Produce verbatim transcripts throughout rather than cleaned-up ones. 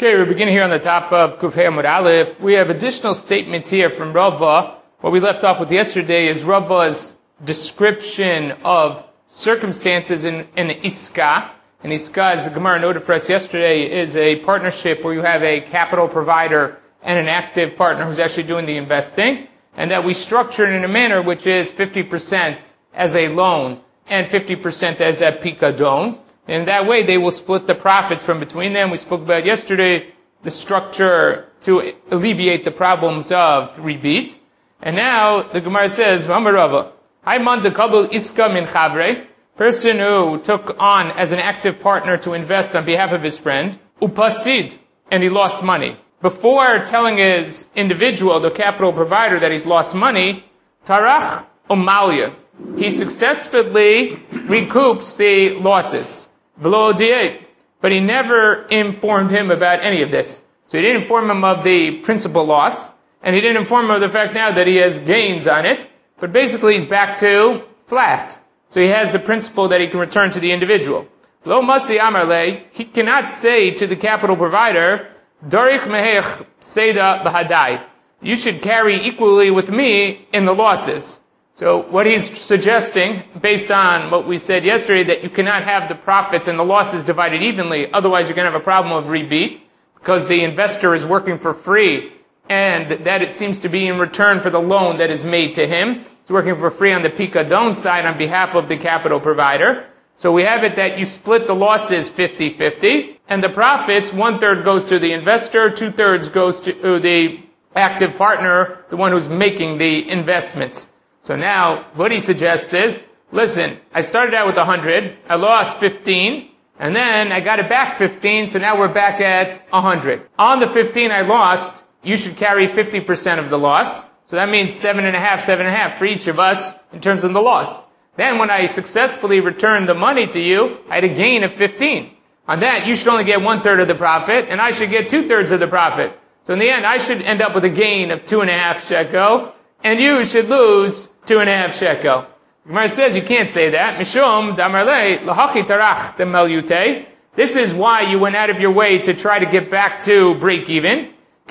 Okay, we're beginning here on the top of Kufay Amud Aleph. We have additional statements here from Rava. What we left off with yesterday is Rava's description of circumstances in, in Iska. And Iska, as the Gemara noted for us yesterday, is a partnership where you have a capital provider and an active partner who's actually doing the investing, and that we structure it in a manner which is fifty percent as a loan and fifty percent as a pikadon. And that way they will split the profits from between them. We spoke about yesterday the structure to alleviate the problems of rebit. And now the Gemara says, V'amarava, Hayman dekabel iska min chavre, person who took on as an active partner to invest on behalf of his friend, upasid, and he lost money. Before telling his individual, the capital provider, that he's lost money, tarach umalya, he successfully recoups the losses. But he never informed him about any of this. So he didn't inform him of the principal loss, and he didn't inform him of the fact now that he has gains on it, but basically he's back to flat. So he has the principal that he can return to the individual. Lo matzi amarle, he cannot say to the capital provider, Darich mehech seda bahadai, you should carry equally with me in the losses. So what he's suggesting, based on what we said yesterday, that you cannot have the profits and the losses divided evenly, otherwise you're going to have a problem of rebit, because the investor is working for free, and that it seems to be in return for the loan that is made to him. He's working for free on the pikadon side on behalf of the capital provider. So we have it that you split the losses fifty-fifty, and the profits, one-third goes to the investor, two-thirds goes to the active partner, the one who's making the investments. So now, what he suggests is, listen, I started out with one hundred, I lost fifteen, and then I got it back fifteen, so now we're back at one hundred. On the fifteen I lost, you should carry fifty percent of the loss. So that means seven and a half, seven and a half for each of us in terms of the loss. Then when I successfully returned the money to you, I had a gain of fifteen. On that, you should only get one-third of the profit, and I should get two-thirds of the profit. So in the end, I should end up with a gain of two and a half shekel, and you should lose two and a half shekel. Gemara says you can't say that. Mishum damarle lahachi tarach demelyute. This is why you went out of your way to try to get back to break even.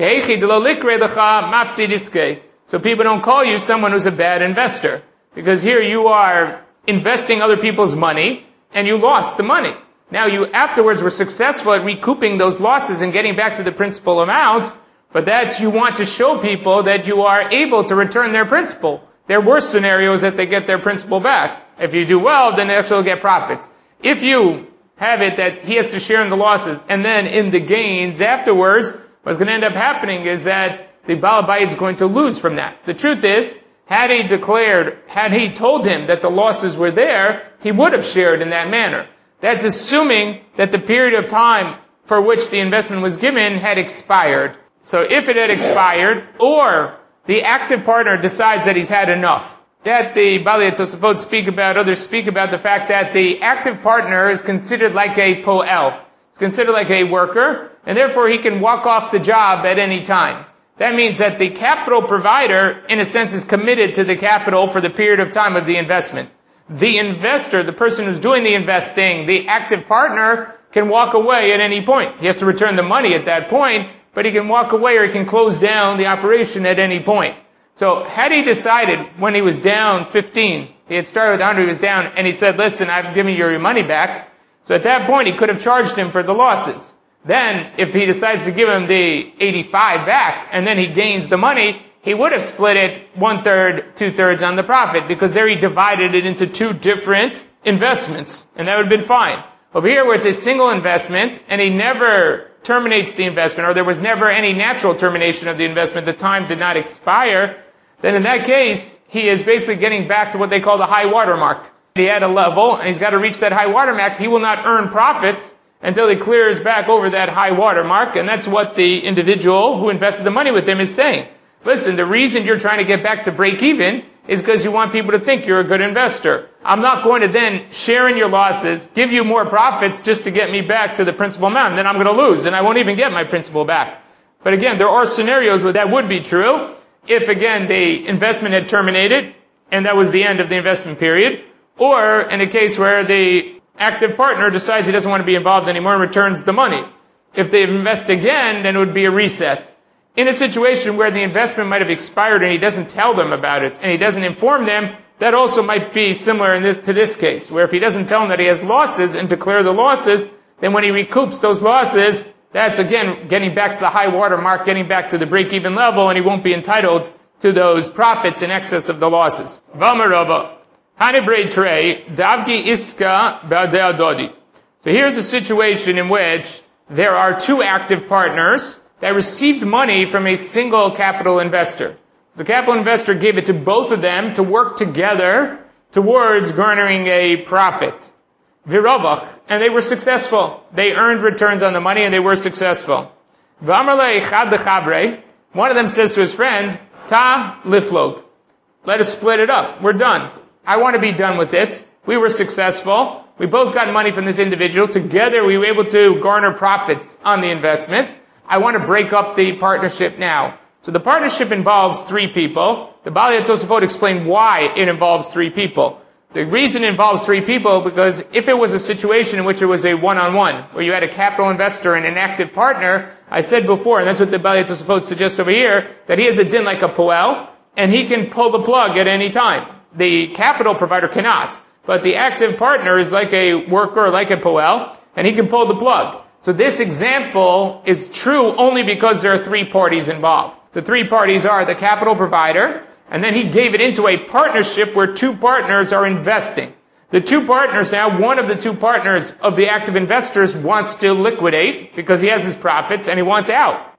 So people don't call you someone who's a bad investor, because here you are investing other people's money and you lost the money. Now you afterwards were successful at recouping those losses and getting back to the principal amount, but that's you want to show people that you are able to return their principal. There were scenarios that they get their principal back. If you do well, then they actually get profits. If you have it that he has to share in the losses, and then in the gains afterwards, what's going to end up happening is that the Baal Bayit is going to lose from that. The truth is, had he declared, had he told him that the losses were there, he would have shared in that manner. That's assuming that the period of time for which the investment was given had expired. So if it had expired, or the active partner decides that he's had enough, that the Bali Tosafot speak about, others speak about the fact that the active partner is considered like a po'el. It's considered like a worker, and therefore he can walk off the job at any time. That means that the capital provider, in a sense, is committed to the capital for the period of time of the investment. The investor, the person who's doing the investing, the active partner, can walk away at any point. He has to return the money at that point, but he can walk away or he can close down the operation at any point. So had he decided when he was down fifteen, he had started with one hundred, he was down, and he said, listen, I've given you your money back. So at that point, he could have charged him for the losses. Then, if he decides to give him the eighty-five back, and then he gains the money, he would have split it one-third, two-thirds on the profit, because there he divided it into two different investments, and that would have been fine. Over here, where it's a single investment, and he never terminates the investment, or there was never any natural termination of the investment, the time did not expire, then in that case, he is basically getting back to what they call the high water mark. He had a level, and he's got to reach that high water mark. He will not earn profits until he clears back over that high water mark, and that's what the individual who invested the money with him is saying. Listen, the reason you're trying to get back to break even is because you want people to think you're a good investor. I'm not going to then share in your losses, give you more profits just to get me back to the principal amount, and then I'm going to lose, and I won't even get my principal back. But again, there are scenarios where that would be true, if again the investment had terminated, and that was the end of the investment period, or in a case where the active partner decides he doesn't want to be involved anymore and returns the money. If they invest again, then it would be a reset. In a situation where the investment might have expired and he doesn't tell them about it, and he doesn't inform them, that also might be similar in this, to this case, where if he doesn't tell them that he has losses and declare the losses, then when he recoups those losses, that's again getting back to the high water mark, getting back to the break-even level, and he won't be entitled to those profits in excess of the losses. Vamarava, Hanebrei Trey, Davgi Iska Ba'adei Adodi. So here's a situation in which there are two active partners that received money from a single capital investor. The capital investor gave it to both of them to work together towards garnering a profit. Viravach, and they were successful. They earned returns on the money and they were successful. V'amarle Chad Lechabre, one of them says to his friend, Ta liflog, let us split it up. We're done. I want to be done with this. We were successful. We both got money from this individual. Together we were able to garner profits on the investment. I want to break up the partnership now. So the partnership involves three people. The Baalei Tosafot explained why it involves three people. The reason it involves three people, because if it was a situation in which it was a one-on-one, where you had a capital investor and an active partner, I said before, and that's what the Baalei Tosafot suggests over here, that he has a din like a poel, and he can pull the plug at any time. The capital provider cannot. But the active partner is like a worker, like a poel, and he can pull the plug. So this example is true only because there are three parties involved. The three parties are the capital provider, and then he gave it into a partnership where two partners are investing. The two partners now, one of the two partners of the active investors wants to liquidate because he has his profits and he wants out.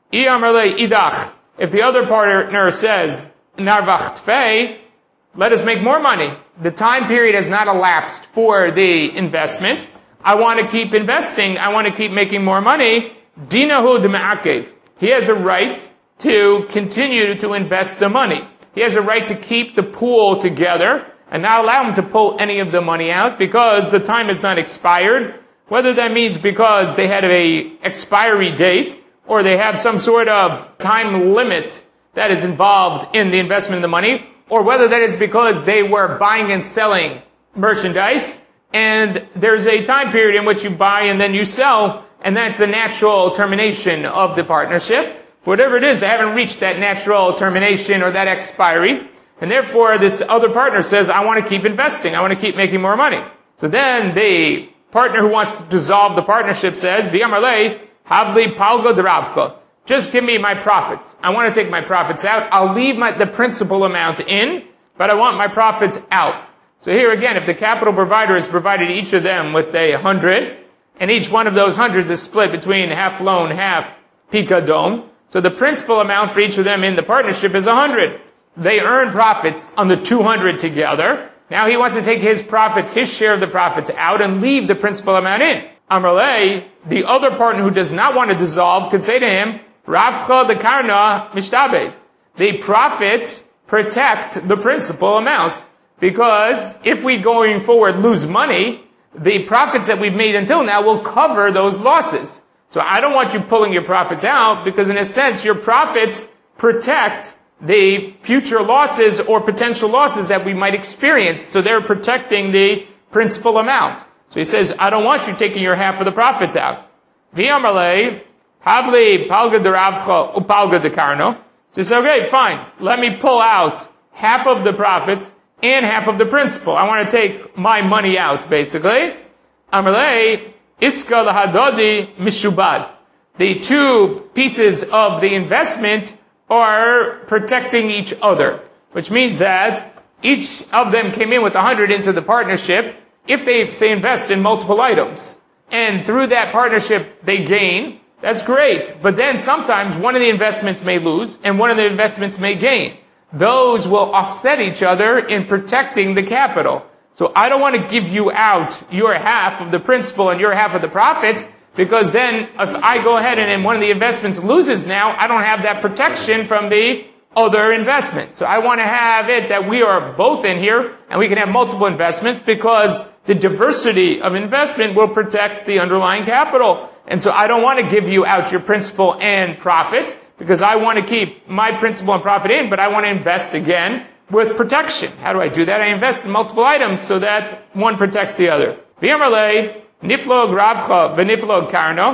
If the other partner says, Narvach Tfei, let us make more money. The time period has not elapsed for the investment. I want to keep investing. I want to keep making more money. Dinahu d'ma'akev. He has a right to continue to invest the money. He has a right to keep the pool together and not allow him to pull any of the money out because the time has not expired. Whether that means because they had a expiry date or they have some sort of time limit that is involved in the investment of the money, or whether that is because they were buying and selling merchandise, and there's a time period in which you buy and then you sell, and that's the natural termination of the partnership. Whatever it is, they haven't reached that natural termination or that expiry, and therefore this other partner says, I want to keep investing, I want to keep making more money. So then the partner who wants to dissolve the partnership says, V'yamarle, havli palgo d'ravcha. Just give me my profits. I want to take my profits out. I'll leave my, the principal amount in, but I want my profits out. So here again, if the capital provider has provided each of them with a hundred, and each one of those hundreds is split between half loan, half pikadon, so the principal amount for each of them in the partnership is a hundred. They earn profits on the two hundred together. Now he wants to take his profits, his share of the profits out and leave the principal amount in. Amrle, the other partner who does not want to dissolve, could say to him, Ravcha the karna mishtabed. The profits protect the principal amount. Because if we going forward lose money, the profits that we've made until now will cover those losses. So I don't want you pulling your profits out because in a sense your profits protect the future losses or potential losses that we might experience. So they're protecting the principal amount. So he says, I don't want you taking your half of the profits out. V'yamarle, havli palga d'ravcha upalga d'karno. So he says, okay, fine. Let me pull out half of the profits and half of the principal. I want to take my money out, basically. Amarle, iska lahadodi mishubad. The two pieces of the investment are protecting each other, which means that each of them came in with a hundred into the partnership. If they, say, invest in multiple items, and through that partnership they gain, that's great. But then sometimes one of the investments may lose, and one of the investments may gain. Those will offset each other in protecting the capital. So I don't want to give you out your half of the principal and your half of the profits, because then if I go ahead and then one of the investments loses now, I don't have that protection from the other investment. So I want to have it that we are both in here, and we can have multiple investments, because the diversity of investment will protect the underlying capital. And so I don't want to give you out your principal and profit, because I want to keep my principal and profit in, but I want to invest again with protection. How do I do that? I invest in multiple items so that one protects the other. V'yamarle, niflog ravcha v'niflog karno.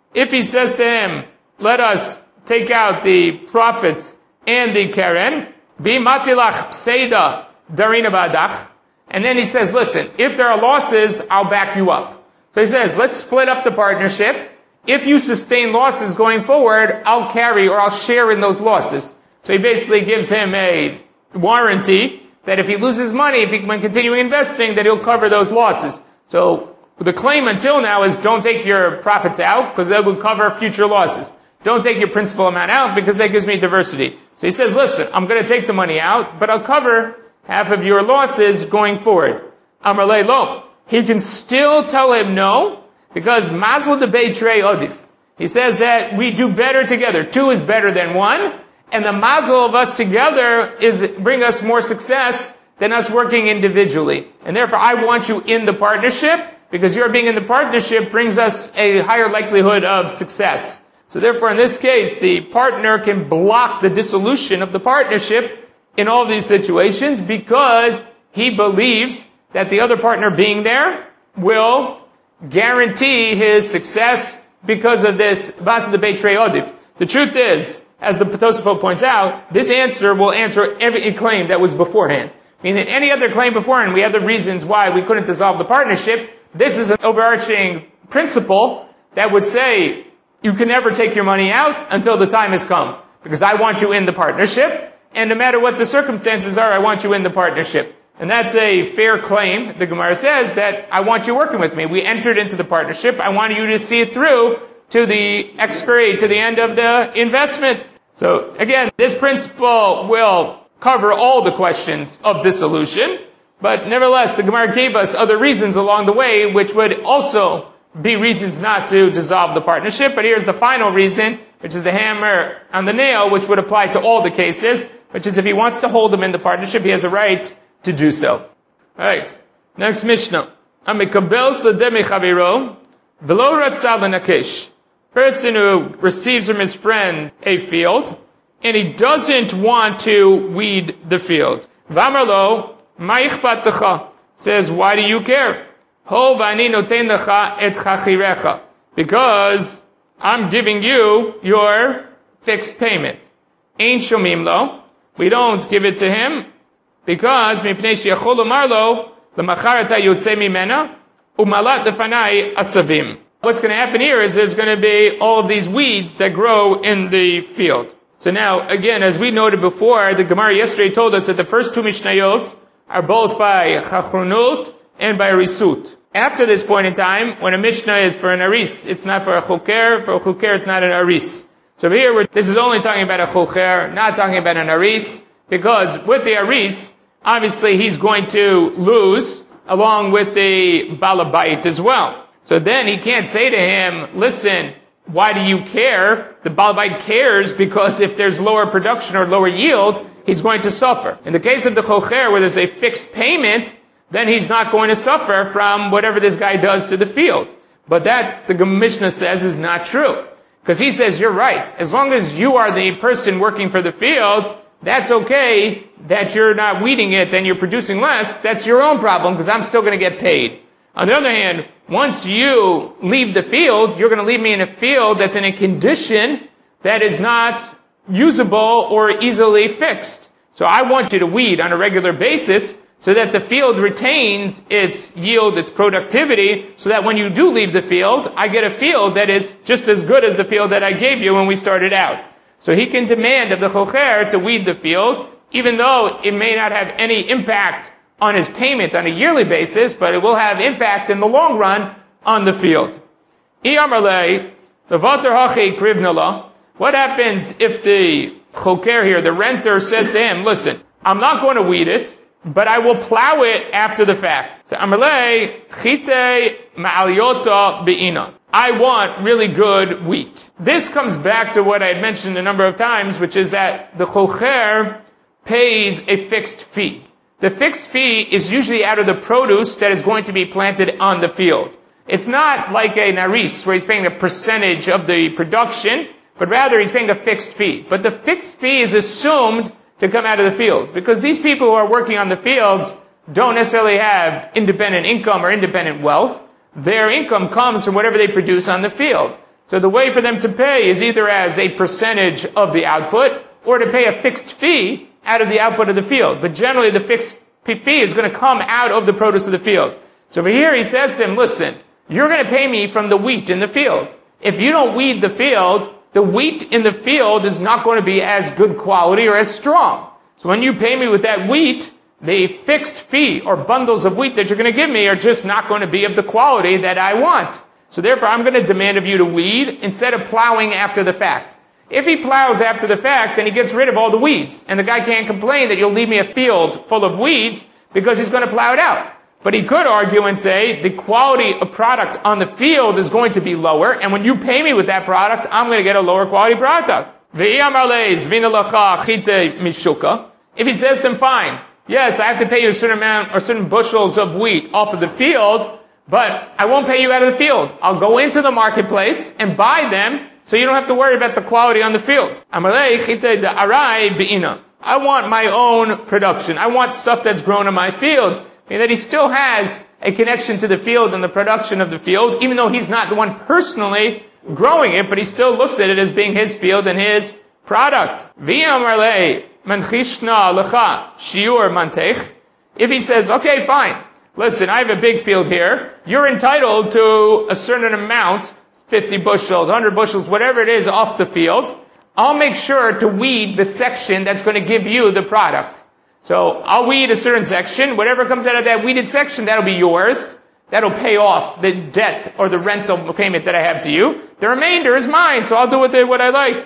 If he says to him, let us take out the profits and the keren, v'matilach pseida darina ba'adach, and then he says, listen, if there are losses, I'll back you up. So he says, let's split up the partnership. If you sustain losses going forward, I'll carry or I'll share in those losses. So he basically gives him a warranty that if he loses money, if he when continuing investing, that he'll cover those losses. So the claim until now is don't take your profits out because that will cover future losses. Don't take your principal amount out because that gives me diversity. So he says, listen, I'm going to take the money out, but I'll cover half of your losses going forward. Amar le lo. He can still tell him no because mazal de beitrei odif. He says that we do better together. Two is better than one. And the mazel of us together is bring us more success than us working individually. And therefore, I want you in the partnership because your being in the partnership brings us a higher likelihood of success. So therefore, in this case, the partner can block the dissolution of the partnership in all these situations because he believes that the other partner being there will guarantee his success because of this Bas de Beitrei Odif. The truth is, as the Tosafot points out, this answer will answer every claim that was beforehand. Meaning any other claim beforehand, we have the reasons why we couldn't dissolve the partnership. This is an overarching principle that would say you can never take your money out until the time has come. Because I want you in the partnership, and no matter what the circumstances are, I want you in the partnership. And that's a fair claim. The Gemara says that I want you working with me. We entered into the partnership. I want you to see it through to the expiry, to the end of the investment. So again, this principle will cover all the questions of dissolution, but nevertheless, the Gemara gave us other reasons along the way, which would also be reasons not to dissolve the partnership. But here's the final reason, which is the hammer on the nail, which would apply to all the cases, which is if he wants to hold them in the partnership, he has a right to do so. Alright, next Mishnah. Amikabel sadeh mechaviro, v'lo ratzah l'nakesh. Person who receives from his friend a field, and he doesn't want to weed the field. V'amarlo, ma'ichpat lecha. Says, why do you care? Ho v'ani noten lecha et chachirecha. Because I'm giving you your fixed payment. Ein shomim lo. We don't give it to him. Because mipnei sheyachol lomar lo, l'machar ata yotzei mimena, u'malat lefanai asavim. What's going to happen here is there's going to be all of these weeds that grow in the field. So now, again, as we noted before, the Gemara yesterday told us that the first two Mishnayot are both by Chachrunut and by Arisut. After this point in time, when a Mishnah is for an Aris, it's not for a Choker. For a Choker, it's not an Aris. So here, we're, this is only talking about a Choker, not talking about an Aris, because with the Aris, obviously he's going to lose along with the Balabait as well. So then he can't say to him, listen, why do you care? The Balabait cares because if there's lower production or lower yield, he's going to suffer. In the case of the Chocher, where there's a fixed payment, then he's not going to suffer from whatever this guy does to the field. But that, the Mishnah says, is not true. Because he says, you're right. As long as you are the person working for the field, that's okay that you're not weeding it and you're producing less. That's your own problem because I'm still going to get paid. On the other hand, once you leave the field, you're going to leave me in a field that's in a condition that is not usable or easily fixed. So I want you to weed on a regular basis so that the field retains its yield, its productivity, so that when you do leave the field, I get a field that is just as good as the field that I gave you when we started out. So he can demand of the Chocher to weed the field, even though it may not have any impact on his payment on a yearly basis, but it will have impact in the long run on the field. What happens if the Choker here, the renter, says to him, listen, I'm not going to weed it, but I will plow it after the fact. So Amalei, chite ma'aliota be'ina. I want really good wheat. This comes back to what I had mentioned a number of times, which is that the Chocher pays a fixed fee. The fixed fee is usually out of the produce that is going to be planted on the field. It's not like a naris, where he's paying a percentage of the production, but rather he's paying a fixed fee. But the fixed fee is assumed to come out of the field, because these people who are working on the fields don't necessarily have independent income or independent wealth. Their income comes from whatever they produce on the field. So the way for them to pay is either as a percentage of the output or to pay a fixed fee out of the output of the field. But generally the fixed fee is going to come out of the produce of the field. So over here he says to him, listen, you're going to pay me from the wheat in the field. If you don't weed the field, the wheat in the field is not going to be as good quality or as strong. So when you pay me with that wheat, the fixed fee or bundles of wheat that you're going to give me are just not going to be of the quality that I want. So therefore, I'm going to demand of you to weed instead of plowing after the fact. If he plows after the fact, then he gets rid of all the weeds. And the guy can't complain that you'll leave me a field full of weeds because he's going to plow it out. But he could argue and say the quality of product on the field is going to be lower, and when you pay me with that product, I'm going to get a lower quality product. If he says to them, fine, yes, I have to pay you a certain amount or certain bushels of wheat off of the field, but I won't pay you out of the field. I'll go into the marketplace and buy them so you don't have to worry about the quality on the field. I want my own production. I want stuff that's grown in my field. Meaning that he still has a connection to the field and the production of the field, even though he's not the one personally growing it, but he still looks at it as being his field and his product. If he says, okay, fine, listen, I have a big field here. You're entitled to a certain amount, fifty bushels, one hundred bushels, whatever it is off the field. I'll make sure to weed the section that's going to give you the product. So I'll weed a certain section. Whatever comes out of that weeded section, that'll be yours. That'll pay off the debt or the rental payment that I have to you. The remainder is mine, so I'll do with it what I like.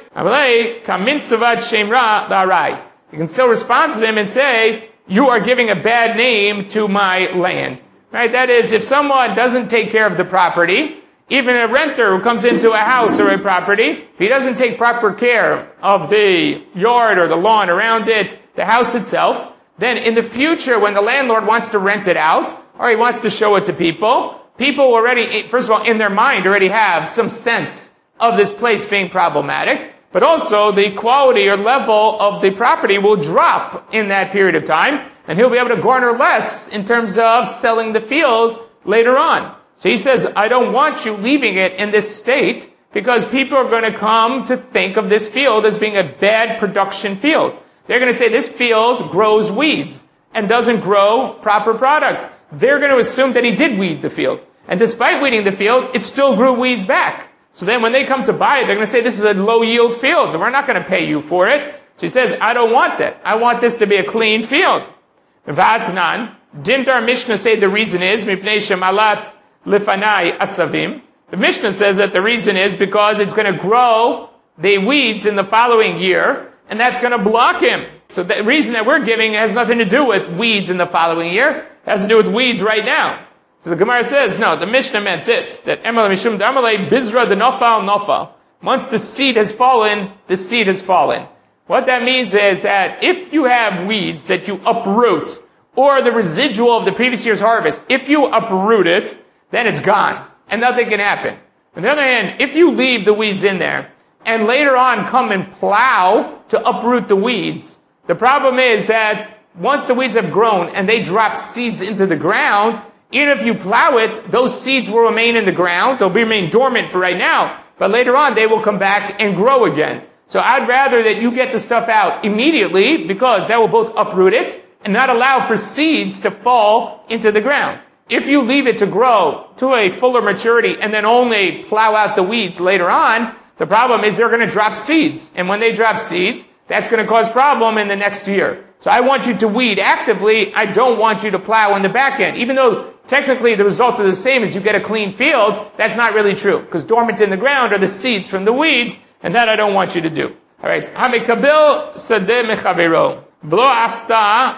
You can still respond to him and say, you are giving a bad name to my land. Right? That is, if someone doesn't take care of the property, even a renter who comes into a house or a property, if he doesn't take proper care of the yard or the lawn around it, the house itself, then in the future when the landlord wants to rent it out, or he wants to show it to people, people already, first of all, in their mind already have some sense of this place being problematic, but also the quality or level of the property will drop in that period of time, and he'll be able to garner less in terms of selling the field later on. So he says, I don't want you leaving it in this state because people are going to come to think of this field as being a bad production field. They're going to say this field grows weeds and doesn't grow proper product. They're going to assume that he did weed the field. And despite weeding the field, it still grew weeds back. So then when they come to buy it, they're going to say this is a low yield field and we're not going to pay you for it. So he says, I don't want that. I want this to be a clean field. V'atznan, didn't our Mishnah say the reason is, mipnei shemalat lifanai asavim? The Mishnah says that the reason is because it's going to grow the weeds in the following year, and that's going to block him. So the reason that we're giving has nothing to do with weeds in the following year. It has to do with weeds right now. So the Gemara says, no, the Mishnah meant this, that Emal Mishum Damalei Bizra the Nofal Nofal. Once the seed has fallen, the seed has fallen. What that means is that if you have weeds that you uproot, or the residual of the previous year's harvest, if you uproot it, then it's gone, and nothing can happen. On the other hand, if you leave the weeds in there, and later on come and plow to uproot the weeds, the problem is that once the weeds have grown and they drop seeds into the ground, even if you plow it, those seeds will remain in the ground. They'll remain dormant for right now, but later on they will come back and grow again. So I'd rather that you get the stuff out immediately because that will both uproot it and not allow for seeds to fall into the ground. If you leave it to grow to a fuller maturity and then only plow out the weeds later on, the problem is they're going to drop seeds. And when they drop seeds, that's going to cause problem in the next year. So I want you to weed actively. I don't want you to plow in the back end. Even though technically the result is the same as you get a clean field, that's not really true. Because dormant in the ground are the seeds from the weeds, and that I don't want you to do. Alright. Hamikabil sadeh mechavero. V'lo asta,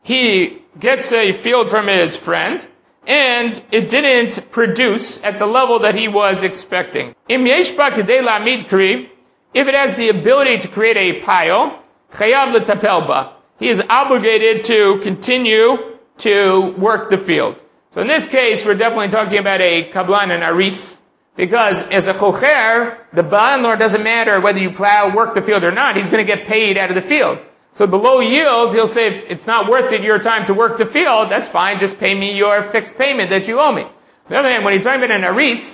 he gets a field from his friend, and it didn't produce at the level that he was expecting. Im yesh ba kedei la'amid kri, if it has the ability to create a pile, chayav letapel ba. He is obligated to continue to work the field. So in this case, we're definitely talking about a kablan and aris, because as a chocher, the landlord doesn't matter whether you plow, work the field or not, he's going to get paid out of the field. So the low yield, he'll say, if it's not worth it your time to work the field, that's fine, just pay me your fixed payment that you owe me. On the other hand, when you're talking about an aris,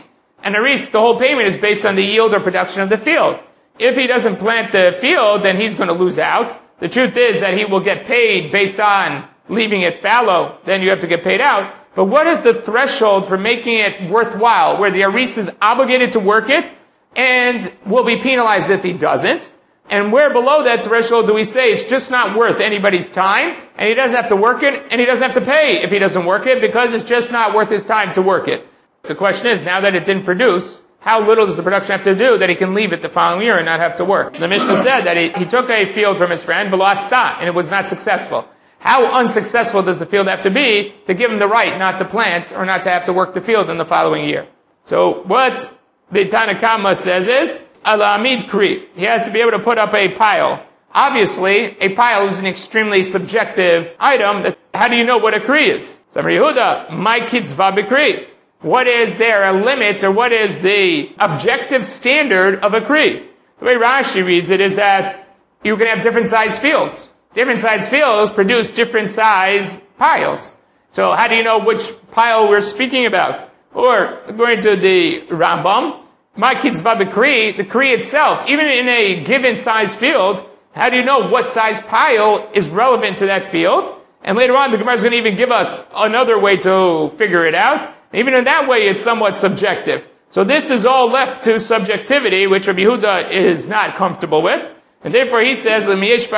And aris, the whole payment is based on the yield or production of the field. If he doesn't plant the field, then he's going to lose out. The truth is that he will get paid based on leaving it fallow. Then you have to get paid out. But what is the threshold for making it worthwhile, where the aris is obligated to work it and will be penalized if he doesn't? And where below that threshold do we say it's just not worth anybody's time, and he doesn't have to work it, and he doesn't have to pay if he doesn't work it, because it's just not worth his time to work it? The question is, now that it didn't produce, how little does the production have to do that he can leave it the following year and not have to work? The Mishnah said that he, he took a field from his friend, velasta, and it was not successful. How unsuccessful does the field have to be to give him the right not to plant or not to have to work the field in the following year? So what the Tanna Kama says is, Al-Amid Kri. He has to be able to put up a pile. Obviously, a pile is an extremely subjective item. That, how do you know what a Kri is? Samar Yehuda, my kitzvah b'Kri. What is there a limit, or what is the objective standard of a Kri? The way Rashi reads it is that you can have different size fields. Different size fields produce different size piles. So how do you know which pile we're speaking about? Or, according to the Rambam, my kitzvah b'Kri, the Kri itself, even in a given size field, how do you know what size pile is relevant to that field? And later on, the Gemara is going to even give us another way to figure it out. Even in that way, it's somewhat subjective. So this is all left to subjectivity, which Rabbi Yehuda is not comfortable with. And therefore he says,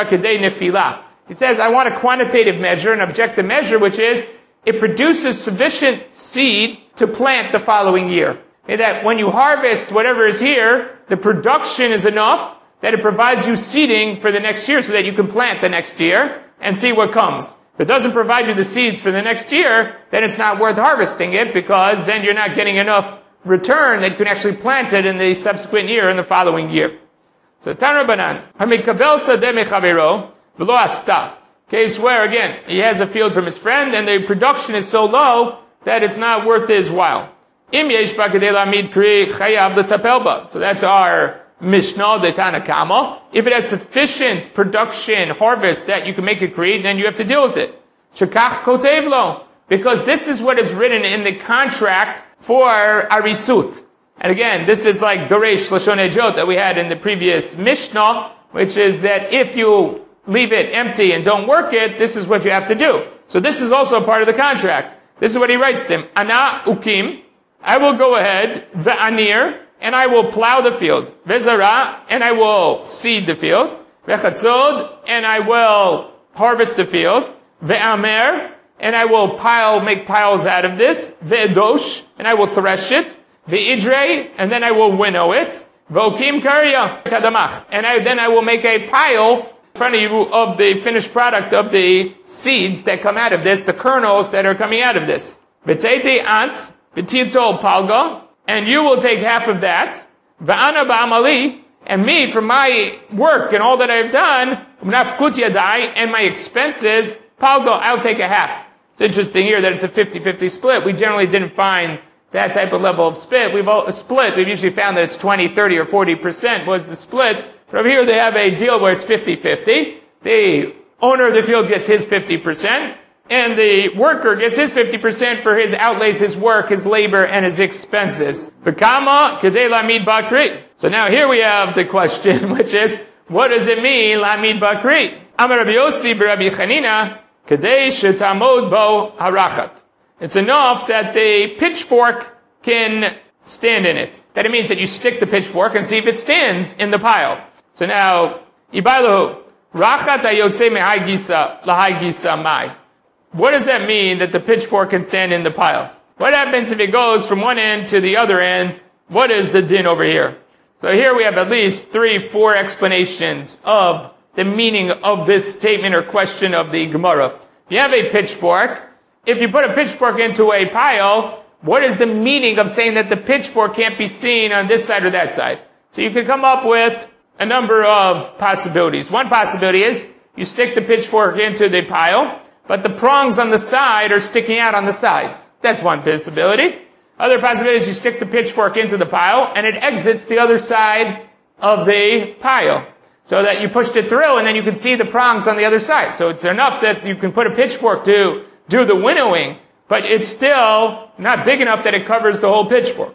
he says, I want a quantitative measure, an objective measure, which is, it produces sufficient seed to plant the following year. That when you harvest whatever is here, the production is enough that it provides you seeding for the next year so that you can plant the next year and see what comes. If it doesn't provide you the seeds for the next year, then it's not worth harvesting it, because then you're not getting enough return that you can actually plant it in the subsequent year and the following year. So Tan Rabbanan, Hamikabel Sadeh Mechavero, V'lo Asta. Case where, again, he has a field from his friend and the production is so low that it's not worth his while. Im yesh ba kedei la'amid kri chayav l'tapel ba. So that's our Mishnah, the Tanna Kama. If it has sufficient production, harvest, that you can make a kri, then you have to deal with it. Shekach kotev lo. Because this is what is written in the contract for arisut. And again, this is like Doresh Lashon Ejot that we had in the previous Mishnah, which is that if you leave it empty and don't work it, this is what you have to do. So this is also part of the contract. This is what he writes to him. Ana ukim. I will go ahead, ve'anir, and I will plow the field. Ve'zara, and I will seed the field. Ve'chatzod, and I will harvest the field. Ve'amer, and I will pile, make piles out of this. Ve'edosh, and I will thresh it. Ve'idre, and then I will winnow it. Ve'okim karya, kadamach, and I, then I will make a pile in front of you of the finished product of the seeds that come out of this, the kernels that are coming out of this. Ve'tete ant, V'tito palga, and you will take half of that. V'ana ba'amali, and me, from my work and all that I've done, v'nafkut yadai, and my expenses, palga, I'll take a half. It's interesting here that it's a fifty-fifty split. We generally didn't find that type of level of split. We've all, split, we've usually found that it's twenty, thirty, or forty percent was the split. But over here they have a deal where it's fifty-fifty. The owner of the field gets his fifty percent. And the worker gets his fifty percent for his outlays, his work, his labor, and his expenses. V'kama kedei lamid bakri. So now here we have the question, which is, what does it mean, lamid bakri? Amar Rabbi Yossi b'Rabbi Chanina, kedei shetamod bo harachat. It's enough that the pitchfork can stand in it. That it means that you stick the pitchfork and see if it stands in the pile. So now, ibalahu, rachat ayotze mehai gisa, lahai gisa mai. What does that mean that the pitchfork can stand in the pile? What happens if it goes from one end to the other end? What is the din over here? So here we have at least three, four explanations of the meaning of this statement or question of the Gemara. If you have a pitchfork, if you put a pitchfork into a pile, what is the meaning of saying that the pitchfork can't be seen on this side or that side? So you can come up with a number of possibilities. One possibility is you stick the pitchfork into the pile, but the prongs on the side are sticking out on the sides. That's one possibility. Other possibility is you stick the pitchfork into the pile and it exits the other side of the pile. So that you pushed it through and then you can see the prongs on the other side. So it's enough that you can put a pitchfork to do the winnowing, but it's still not big enough that it covers the whole pitchfork.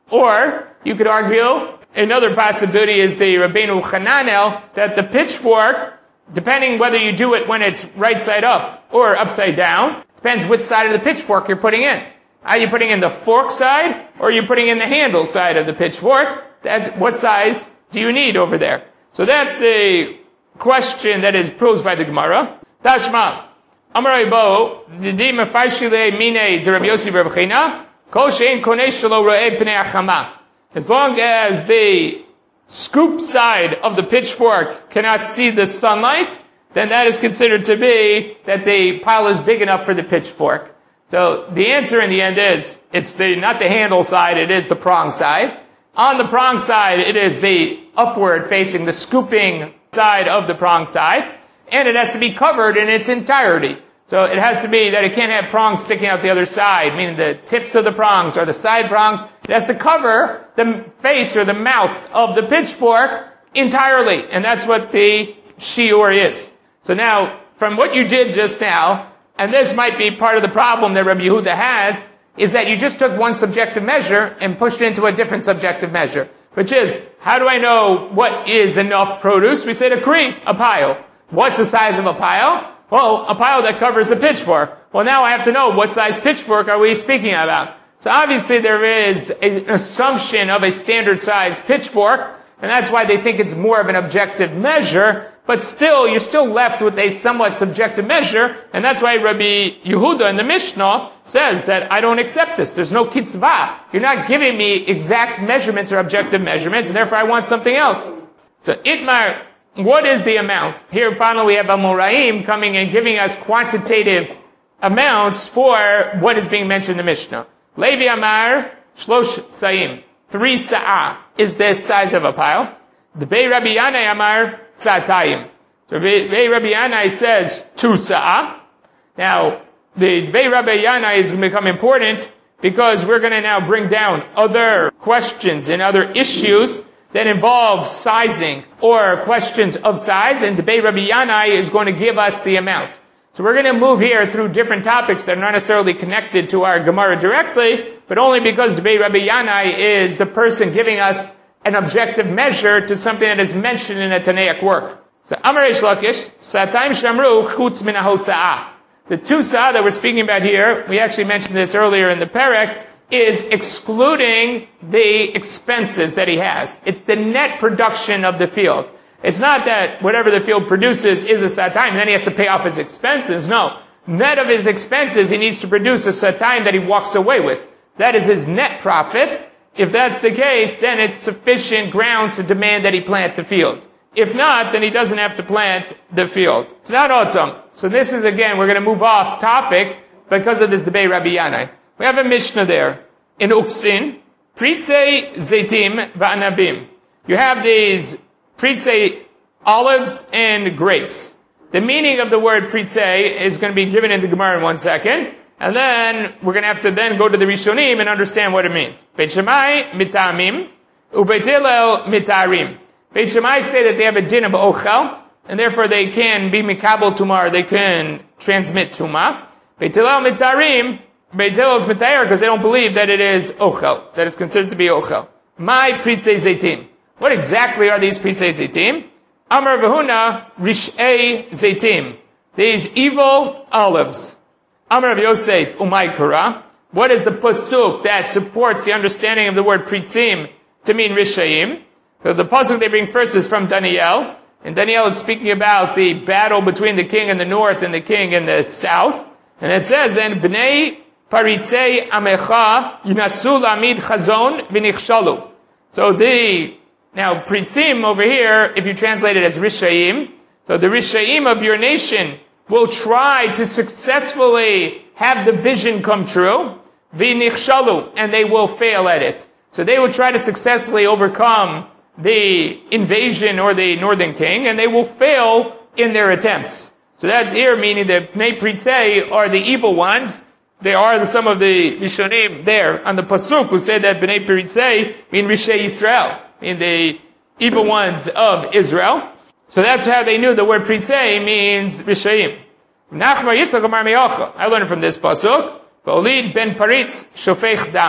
Or, you could argue, another possibility is the Rabbeinu Hananel, that the pitchfork, depending whether you do it when it's right side up or upside down, depends which side of the pitchfork you're putting in. Are you putting in the fork side, or are you putting in the handle side of the pitchfork? That's, what size do you need over there? So that's the question that is posed by the Gemara. Tashma, Amarai Bo, Didi Mefarshile Mine de Rabbi Yossi Bar Bechina, Kol Shein Konei Shelo Ro'eh Pnei Achama. As long as the scoop side of the pitchfork cannot see the sunlight, then that is considered to be that the pile is big enough for the pitchfork. So the answer in the end is, it's the, not the handle side, it is the prong side. On the prong side, it is the upward facing, the scooping side of the prong side. And it has to be covered in its entirety. So it has to be that it can't have prongs sticking out the other side, meaning the tips of the prongs or the side prongs. It has to cover the face or the mouth of the pitchfork entirely. And that's what the shiur is. So now, from what you did just now, and this might be part of the problem that Rabbi Yehuda has, is that you just took one subjective measure and pushed it into a different subjective measure. Which is, how do I know what is enough produce? We said a kri, a pile. What's the size of a pile? Well, a pile that covers a pitchfork. Well, now I have to know what size pitchfork are we speaking about. So obviously there is an assumption of a standard size pitchfork, and that's why they think it's more of an objective measure. But still, you're still left with a somewhat subjective measure, and that's why Rabbi Yehuda in the Mishnah says that I don't accept this. There's no kitzvah. You're not giving me exact measurements or objective measurements, and therefore I want something else. So Itmar, what is the amount? Here finally we have Amoraim coming and giving us quantitative amounts for what is being mentioned in the Mishnah. Levi Amar, Shlosh Sa'im. Three sa'ah is the size of a pile. Dbei Rabbi Yanai Amar Sa'atayim. So Dbei Rabbi Yanai says two sa'ah. Now, the Dbei Rabbi Yanai is going to become important because we're going to now bring down other questions and other issues that involve sizing or questions of size, and Dbei Rabbi Yanai is going to give us the amount. So we're going to move here through different topics that are not necessarily connected to our Gemara directly, but only because Dbei Rabbi Yanai is the person giving us an objective measure to something that is mentioned in a Tanaic work. So Amar Reish Lakish, Sa'atayim Shamru Chutz Min HaHotza'ah. The two sa'ah that we're speaking about here, we actually mentioned this earlier in the Perek, is excluding the expenses that he has. It's the net production of the field. It's not that whatever the field produces is a sa'atayim, and then he has to pay off his expenses. No. Net of his expenses, he needs to produce a sa'atayim that he walks away with. That is his net profit. If that's the case, then it's sufficient grounds to demand that he plant the field. If not, then he doesn't have to plant the field. It's not autumn. So this is, again, we're going to move off topic because of this Dbei Rabbi Yanai. We have a Mishnah there. In Uksin, Pritzei Zeitim Va'anavim. You have these Pritzei olives and grapes. The meaning of the word Pritzei is going to be given in the Gemara in one second. And then, we're going to have to then go to the Rishonim and understand what it means. Beit Shammai mitamim, uBeit Hillel mitarim. Beit Shammai say that they have a din of ochel, and therefore they can be mikabel tumah, they can transmit tumah. Beit Hillel mitarim, Beit Hillel is mitayer because they don't believe that it is ochel, that is considered to be ochel. My pritzei zeitim. What exactly are these pritzei zeitim? Amar v'huna rish'ei zeitim. These evil olives. Amar Rav Yosef, Umay Kura. What is the pasuk that supports the understanding of the word pritzim to mean rishayim? So the pasuk they bring first is from Daniel. And Daniel is speaking about the battle between the king in the north and the king in the south. And it says then, Bnei paritzei amecha yinasu lamid chazon v'nichshalu. So the, now pritzim over here, if you translate it as rishayim, so the rishayim of your nation will try to successfully have the vision come true, v'nichshalu, and they will fail at it. So they will try to successfully overcome the invasion or the northern king, and they will fail in their attempts. So that's here meaning that Pnei Pritzei are the evil ones. There are some of the Rishonim there on the pasuk who say that Pnei Pritzei mean Rishei Yisrael, mean the evil ones of Israel. So that's how they knew the word Pritzei means Rishayim. Nachmar Yitzchak Amar Me'ocha. I learned from this pasuk. V'olid ben paritz shofech dam.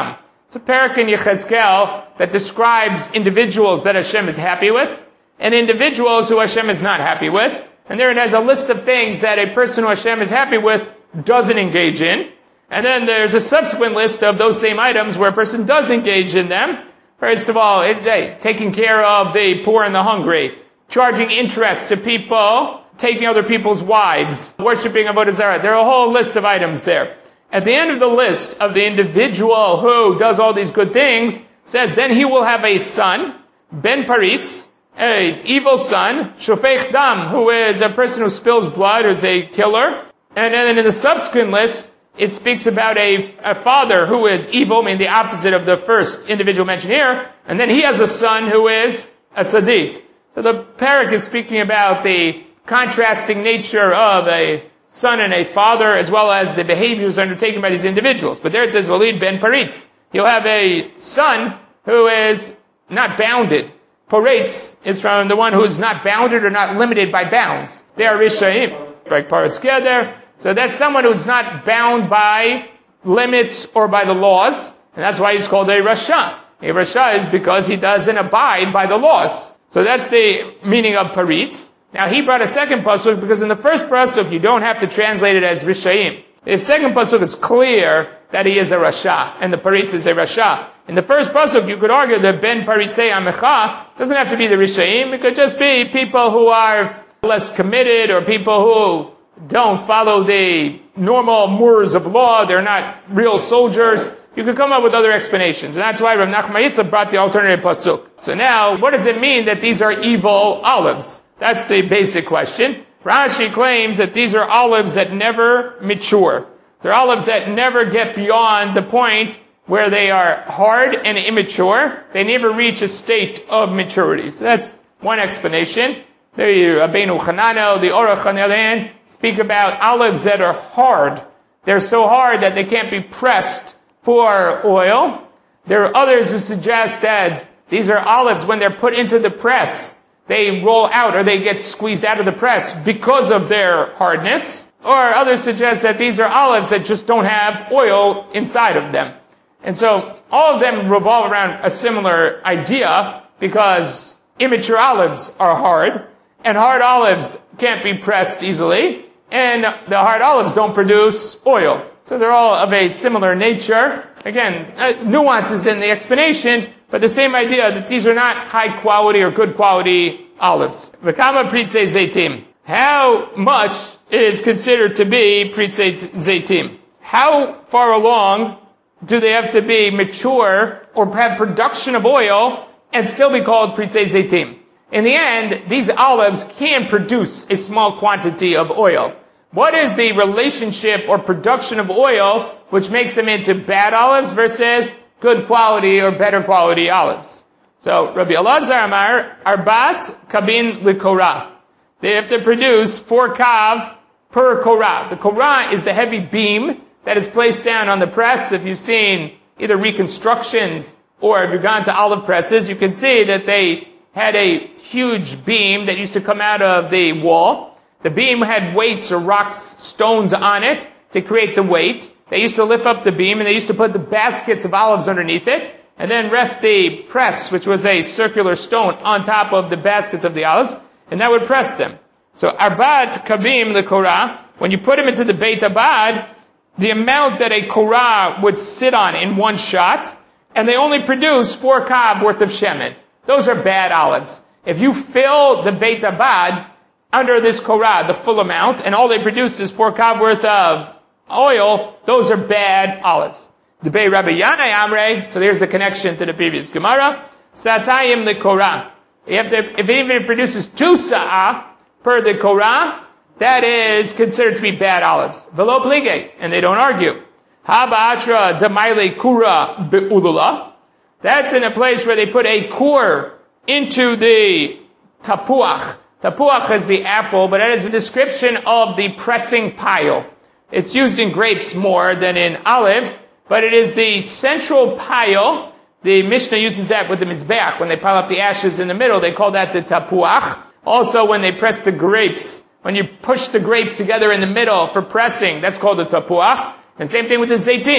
It's a parak in Yechezkel that describes individuals that Hashem is happy with, and individuals who Hashem is not happy with. And there it has a list of things that a person who Hashem is happy with doesn't engage in. And then there's a subsequent list of those same items where a person does engage in them. First of all, it, hey, taking care of the poor and the hungry, charging interest to people, taking other people's wives, worshipping Avodah Zarah. There are a whole list of items there. At the end of the list of the individual who does all these good things, says then he will have a son, Ben Paritz, an evil son, Shofech Dam, who is a person who spills blood, who's a killer. And then in the subsequent list, it speaks about a, a father who is evil, meaning the opposite of the first individual mentioned here. And then he has a son who is a tzaddik. So the parak is speaking about the contrasting nature of a son and a father, as well as the behaviors undertaken by these individuals. But there it says, Walid ben Paritz. He'll have a son who is not bounded. Paritz is from the one who is not bounded or not limited by bounds. They are Rishaim, like Paritz Geder. So that's someone who's not bound by limits or by the laws. And that's why he's called a Rasha. A Rasha is because he doesn't abide by the laws. So that's the meaning of Paritz. Now he brought a second pasuk because in the first pasuk you don't have to translate it as Rishaim. The second pasuk it's clear that he is a Rasha and the Paritz is a Rasha. In the first pasuk you could argue that Ben Paritzei Amecha doesn't have to be the Rishaim. It could just be people who are less committed or people who don't follow the normal mores of law. They're not real soldiers. You could come up with other explanations. And that's why Rav Nachman Yitzchak brought the alternative pasuk. So now, what does it mean that these are evil olives? That's the basic question. Rashi claims that these are olives that never mature. They're olives that never get beyond the point where they are hard and immature. They never reach a state of maturity. So that's one explanation. There you, Rabbeinu Chananel, the Orach on the other hand, speak about olives that are hard. They're so hard that they can't be pressed for oil. There are others who suggest that these are olives when they're put into the press, they roll out or they get squeezed out of the press because of their hardness. Or others suggest that these are olives that just don't have oil inside of them. And so all of them revolve around a similar idea because immature olives are hard and hard olives can't be pressed easily and the hard olives don't produce oil. So they're all of a similar nature. Again, uh, nuances in the explanation, but the same idea that these are not high quality or good quality olives. V'kama pritzei zeitim. How much is considered to be pritzei zeitim? How far along do they have to be mature or have production of oil and still be called pritzei zeitim? In the end, these olives can produce a small quantity of oil. What is the relationship or production of oil which makes them into bad olives versus good quality or better quality olives? So, Rabbi Elazar Amar, Arbat Kabin L'Korah. They have to produce four kav per korah. The korah is the heavy beam that is placed down on the press. If you've seen either reconstructions or if you've gone to olive presses, you can see that they had a huge beam that used to come out of the wall. The beam had weights or rocks, stones on it to create the weight. They used to lift up the beam and they used to put the baskets of olives underneath it and then rest the press, which was a circular stone, on top of the baskets of the olives, and that would press them. So Arbat Kabim the Korah, when you put them into the Beit Abad, the amount that a Korah would sit on in one shot, and they only produce four kav worth of shemen. Those are bad olives. If you fill the Beit Abad under this korah, the full amount, and all they produce is four kav worth of oil, those are bad olives. Debei Rabbi Yanai Amrei, so there's the connection to the previous Gemara. Satayim the korah. You have to, if it even produces two sa'ah per the korah, that is considered to be bad olives. Velo plige, and they don't argue. Haba ashra damaile kura be'ulula. That's in a place where they put a kur into the tapuach. Tapuach is the apple, but that is a description of the pressing pile. It's used in grapes more than in olives, but it is the central pile. The Mishnah uses that with the mizbeach. When they pile up the ashes in the middle, they call that the tapuach. Also, when they press the grapes, when you push the grapes together in the middle for pressing, that's called the tapuach. And same thing with the zaitim.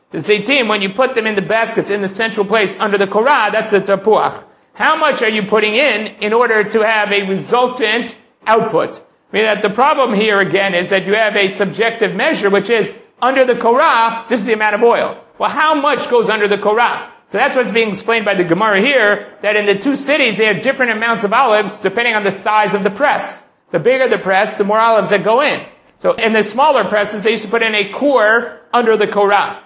The zeitim, when you put them in the baskets in the central place under the korah, that's the tapuach. How much are you putting in in order to have a resultant output? I mean that the problem here again is that you have a subjective measure, which is under the korah, this is the amount of oil. Well, how much goes under the korah? So that's what's being explained by the Gemara here, that in the two cities they have different amounts of olives depending on the size of the press. The bigger the press, the more olives that go in. So in the smaller presses, they used to put in a kur under the korah.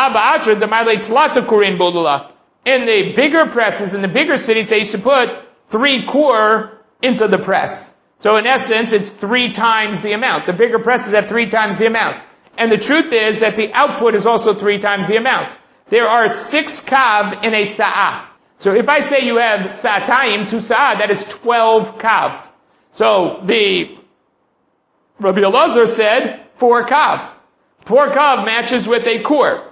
In the bigger presses, in the bigger cities, they used to put three kur into the press. So in essence, it's three times the amount. The bigger presses have three times the amount. And the truth is that the output is also three times the amount. There are six kav in a sa'ah. So if I say you have sa'atayim, two sa'ah, that is twelve kav. So the Rabbi Elazar said four kav. Four kav matches with a kur.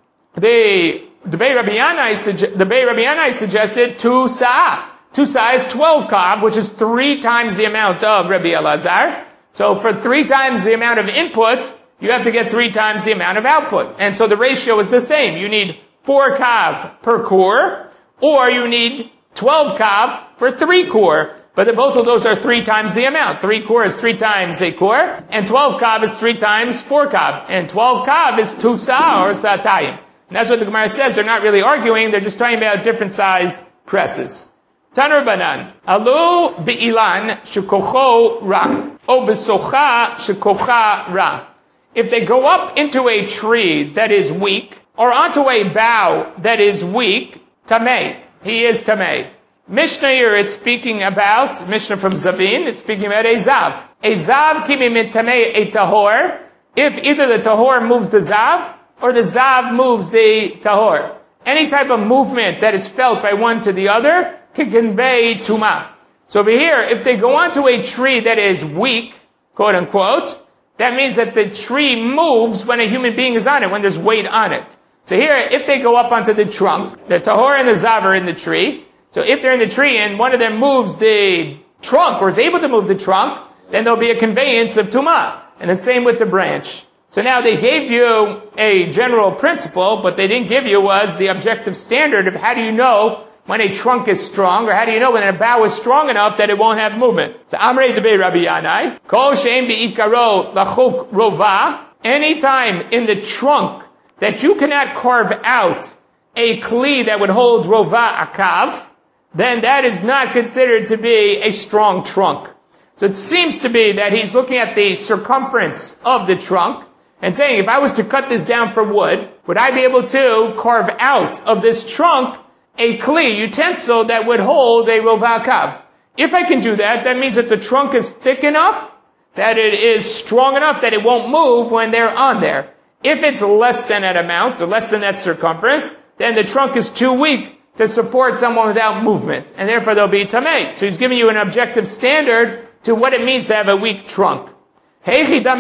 The the Bei Rabbi Yanai, the Bei Rabbi Yanai suggested two sa'ah. Two sa'ah is twelve kav, which is three times the amount of Rabbi Elazar. So for three times the amount of input, you have to get three times the amount of output. And so the ratio is the same. You need four kav per kur, or you need twelve kav for three kur. But the, both of those are three times the amount. Three kur is three times a kur, and twelve kav is three times four kav. And twelve kav is two sa or sa'atayim. And that's what the Gemara says. They're not really arguing. They're just talking about different size presses. Tanur Banan. Alu be'ilan shekocho ra. O besocha shekocha ra. If they go up into a tree that is weak, or onto a bough that is weak, tamei. He is tamei. Mishnah here is speaking about, Mishnah from Zavin, it's speaking about a zav. A zav kimi min tamei a tahor, if either the tahor moves the zav, or the zav moves the tahor. Any type of movement that is felt by one to the other can convey tumah. So over here, if they go onto a tree that is weak, quote unquote, that means that the tree moves when a human being is on it, when there's weight on it. So here, if they go up onto the trunk, the tahor and the zav are in the tree. So if they're in the tree and one of them moves the trunk, or is able to move the trunk, then there'll be a conveyance of tumah. And the same with the branch. So now they gave you a general principle, but they didn't give you was the objective standard of how do you know when a trunk is strong, or how do you know when a bough is strong enough that it won't have movement? So Amrei Debei Rabbi Yanai, Kol Shein Be'ikaro Lachuk Rova, anytime in the trunk that you cannot carve out a kli that would hold Rova Akav, then that is not considered to be a strong trunk. So it seems to be that he's looking at the circumference of the trunk and saying, if I was to cut this down for wood, would I be able to carve out of this trunk a kli, utensil that would hold a rova kav? If I can do that, that means that the trunk is thick enough, that it is strong enough that it won't move when they're on there. If it's less than that amount, or less than that circumference, then the trunk is too weak to support someone without movement, and therefore they'll be tamei. So he's giving you an objective standard to what it means to have a weak trunk. What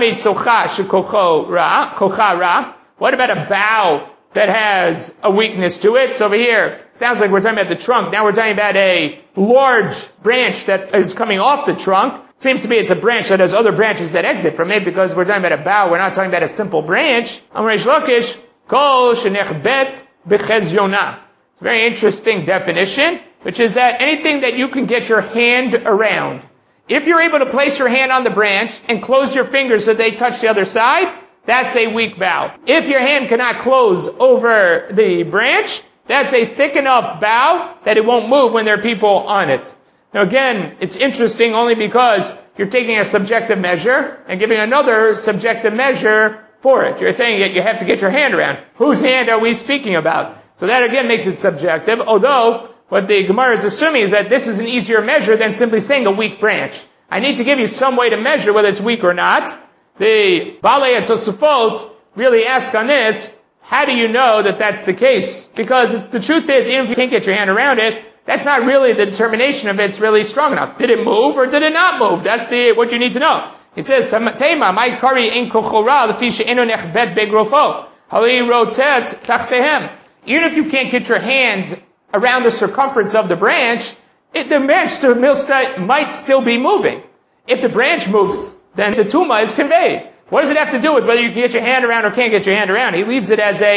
about a bough that has a weakness to it? So over here, it sounds like we're talking about the trunk. Now we're talking about a large branch that is coming off the trunk. Seems to me it's a branch that has other branches that exit from it, because we're talking about a bough. We're not talking about a simple branch. Amresh Lakish, kol shenechbet b'chezyonah. It's a very interesting definition, which is that anything that you can get your hand around. If you're able to place your hand on the branch and close your fingers so they touch the other side, that's a weak bough. If your hand cannot close over the branch, that's a thick enough bough that it won't move when there are people on it. Now again, it's interesting only because you're taking a subjective measure and giving another subjective measure for it. You're saying that you have to get your hand around. Whose hand are we speaking about? So that again makes it subjective, although what the Gemara is assuming is that this is an easier measure than simply saying a weak branch. I need to give you some way to measure whether it's weak or not. The Balei Tosafot really ask on this, how do you know that that's the case? Because it's, the truth is, even if you can't get your hand around it, that's not really the determination of it's really strong enough. Did it move or did it not move? That's the what you need to know. He says, Tema, my kari in kochora, the fisha eno nechbet begrofo. Hali rotet tachtehem. Even if you can't get your hands around the circumference of the branch, it, the branch still, might still be moving. If the branch moves, then the tumah is conveyed. What does it have to do with whether you can get your hand around or can't get your hand around? He leaves it as a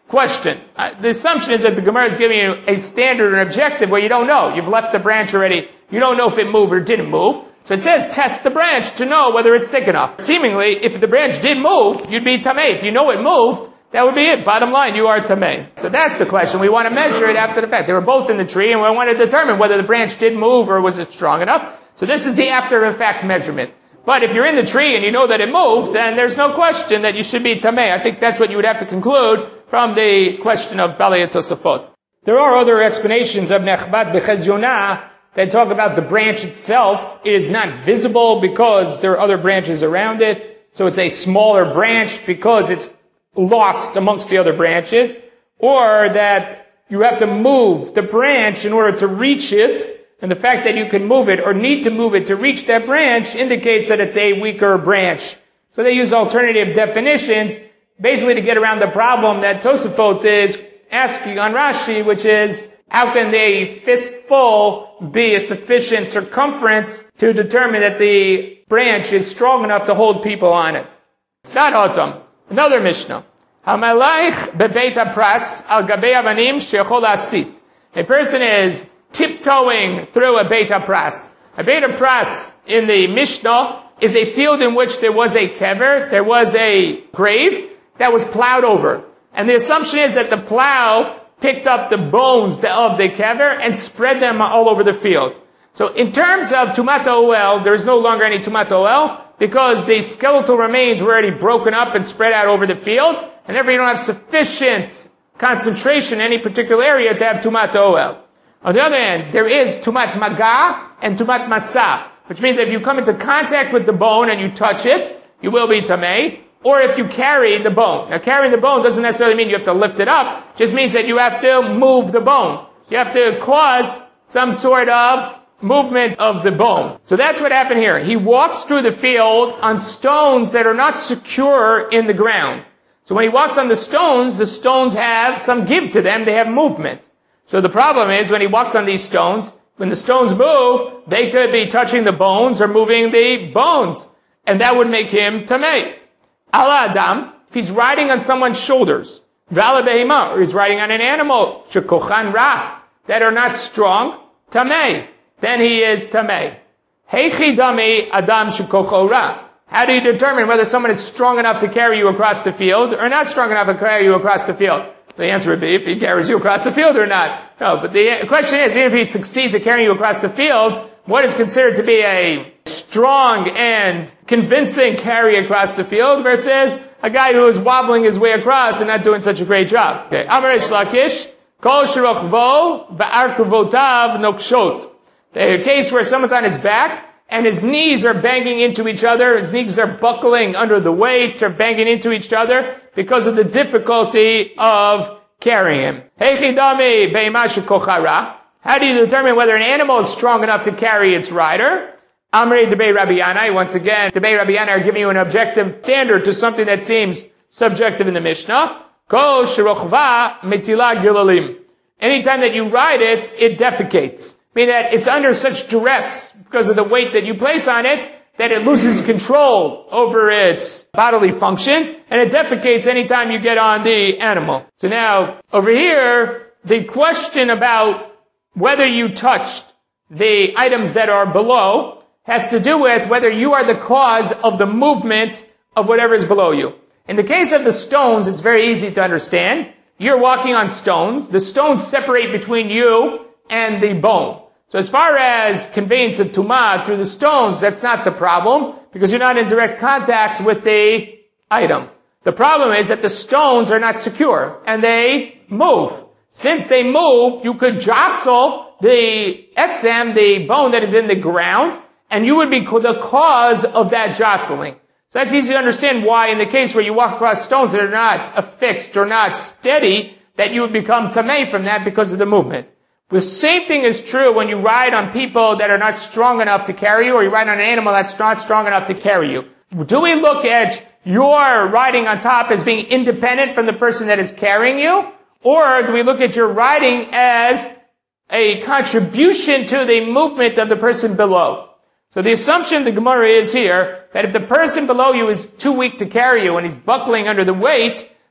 Question. Uh, the assumption is that the Gemara is giving you a standard and objective where you don't know. You've left the branch already. You don't know if it moved or didn't move. So it says test the branch to know whether it's thick enough. Seemingly, if the branch did move, you'd be tamei. If you know it moved, that would be it. Bottom line, you are tamei. So that's the question. We want to measure it after the fact. They were both in the tree, and we want to determine whether the branch did move or was it strong enough. So this is the after the fact measurement. But if you're in the tree and you know that it moved, then there's no question that you should be tamei. I think that's what you would have to conclude from the question of Balei Tosafot. There are other explanations of Nechbat B'Chez Yonah that talk about the branch itself is not visible because there are other branches around it. So it's a smaller branch because it's lost amongst the other branches. Or that you have to move the branch in order to reach it. And the fact that you can move it or need to move it to reach that branch indicates that it's a weaker branch. So they use alternative definitions basically to get around the problem that Tosafot is asking on Rashi, which is, how can a fistful be a sufficient circumference to determine that the branch is strong enough to hold people on it? It's not autumn. Another Mishnah. Hamalach bebeit hapras al gabei avanim sheyachol asit. A person is tiptoeing through a beit hapras. A beit hapras in the Mishnah is a field in which there was a kever, there was a grave that was plowed over. And the assumption is that the plow picked up the bones of the kever and spread them all over the field. So in terms of Tumat Oel, there is no longer any Tumat Oel because the skeletal remains were already broken up and spread out over the field, and therefore you don't have sufficient concentration in any particular area to have Tumat Oel. On the other hand, there is Tumat Maga and Tumat Masa, which means that if you come into contact with the bone and you touch it, you will be Tamei, or if you carry the bone. Now carrying the bone doesn't necessarily mean you have to lift it up, it just means that you have to move the bone. You have to cause some sort of movement of the bone. So that's what happened here. He walks through the field on stones that are not secure in the ground. So when he walks on the stones, the stones have some give to them, they have movement. So the problem is when he walks on these stones, when the stones move, they could be touching the bones or moving the bones. And that would make him tamei. Ala Adam, if he's riding on someone's shoulders, Vala Behema, or he's riding on an animal, Shekochan Ra, that are not strong, tamei. Then he is tamei. Heichi dami Adam Shekocho Ra. How do you determine whether someone is strong enough to carry you across the field or not strong enough to carry you across the field? The answer would be if he carries you across the field or not. No, but the question is, even if he succeeds at carrying you across the field, what is considered to be a strong and convincing carry across the field versus a guy who is wobbling his way across and not doing such a great job? Okay. Amar Reish Lakish, Kol Shirochvo V'Arkuvotav Nokshot. The case where someone's on his back and his knees are banging into each other, his knees are buckling under the weight, or banging into each other because of the difficulty of carrying him. Heichidami Be'imash Kochara. How do you determine whether an animal is strong enough to carry its rider? Amrei Debei Rabbi Yanai. Once again, Debei Rabbi Yanai are giving you an objective standard to something that seems subjective in the Mishnah. Kol Shirochva Metila Gilalim. Anytime that you ride it, it defecates. Meaning that it's under such duress because of the weight that you place on it that it loses control over its bodily functions and it defecates anytime you get on the animal. So now, over here, the question about whether you touched the items that are below has to do with whether you are the cause of the movement of whatever is below you. In the case of the stones, it's very easy to understand. You're walking on stones. The stones separate between you and the bone. So as far as conveyance of tumah through the stones, that's not the problem, because you're not in direct contact with the item. The problem is that the stones are not secure, and they move. Since they move, you could jostle the etzem, the bone that is in the ground, and you would be the cause of that jostling. So that's easy to understand why in the case where you walk across stones that are not affixed or not steady, that you would become tamei from that because of the movement. The same thing is true when you ride on people that are not strong enough to carry you, or you ride on an animal that's not strong enough to carry you. Do we look at your riding on top as being independent from the person that is carrying you? Or do we look at your riding as a contribution to the movement of the person below? So the assumption of the Gemara is here that if the person below you is too weak to carry you and he's buckling under the weight,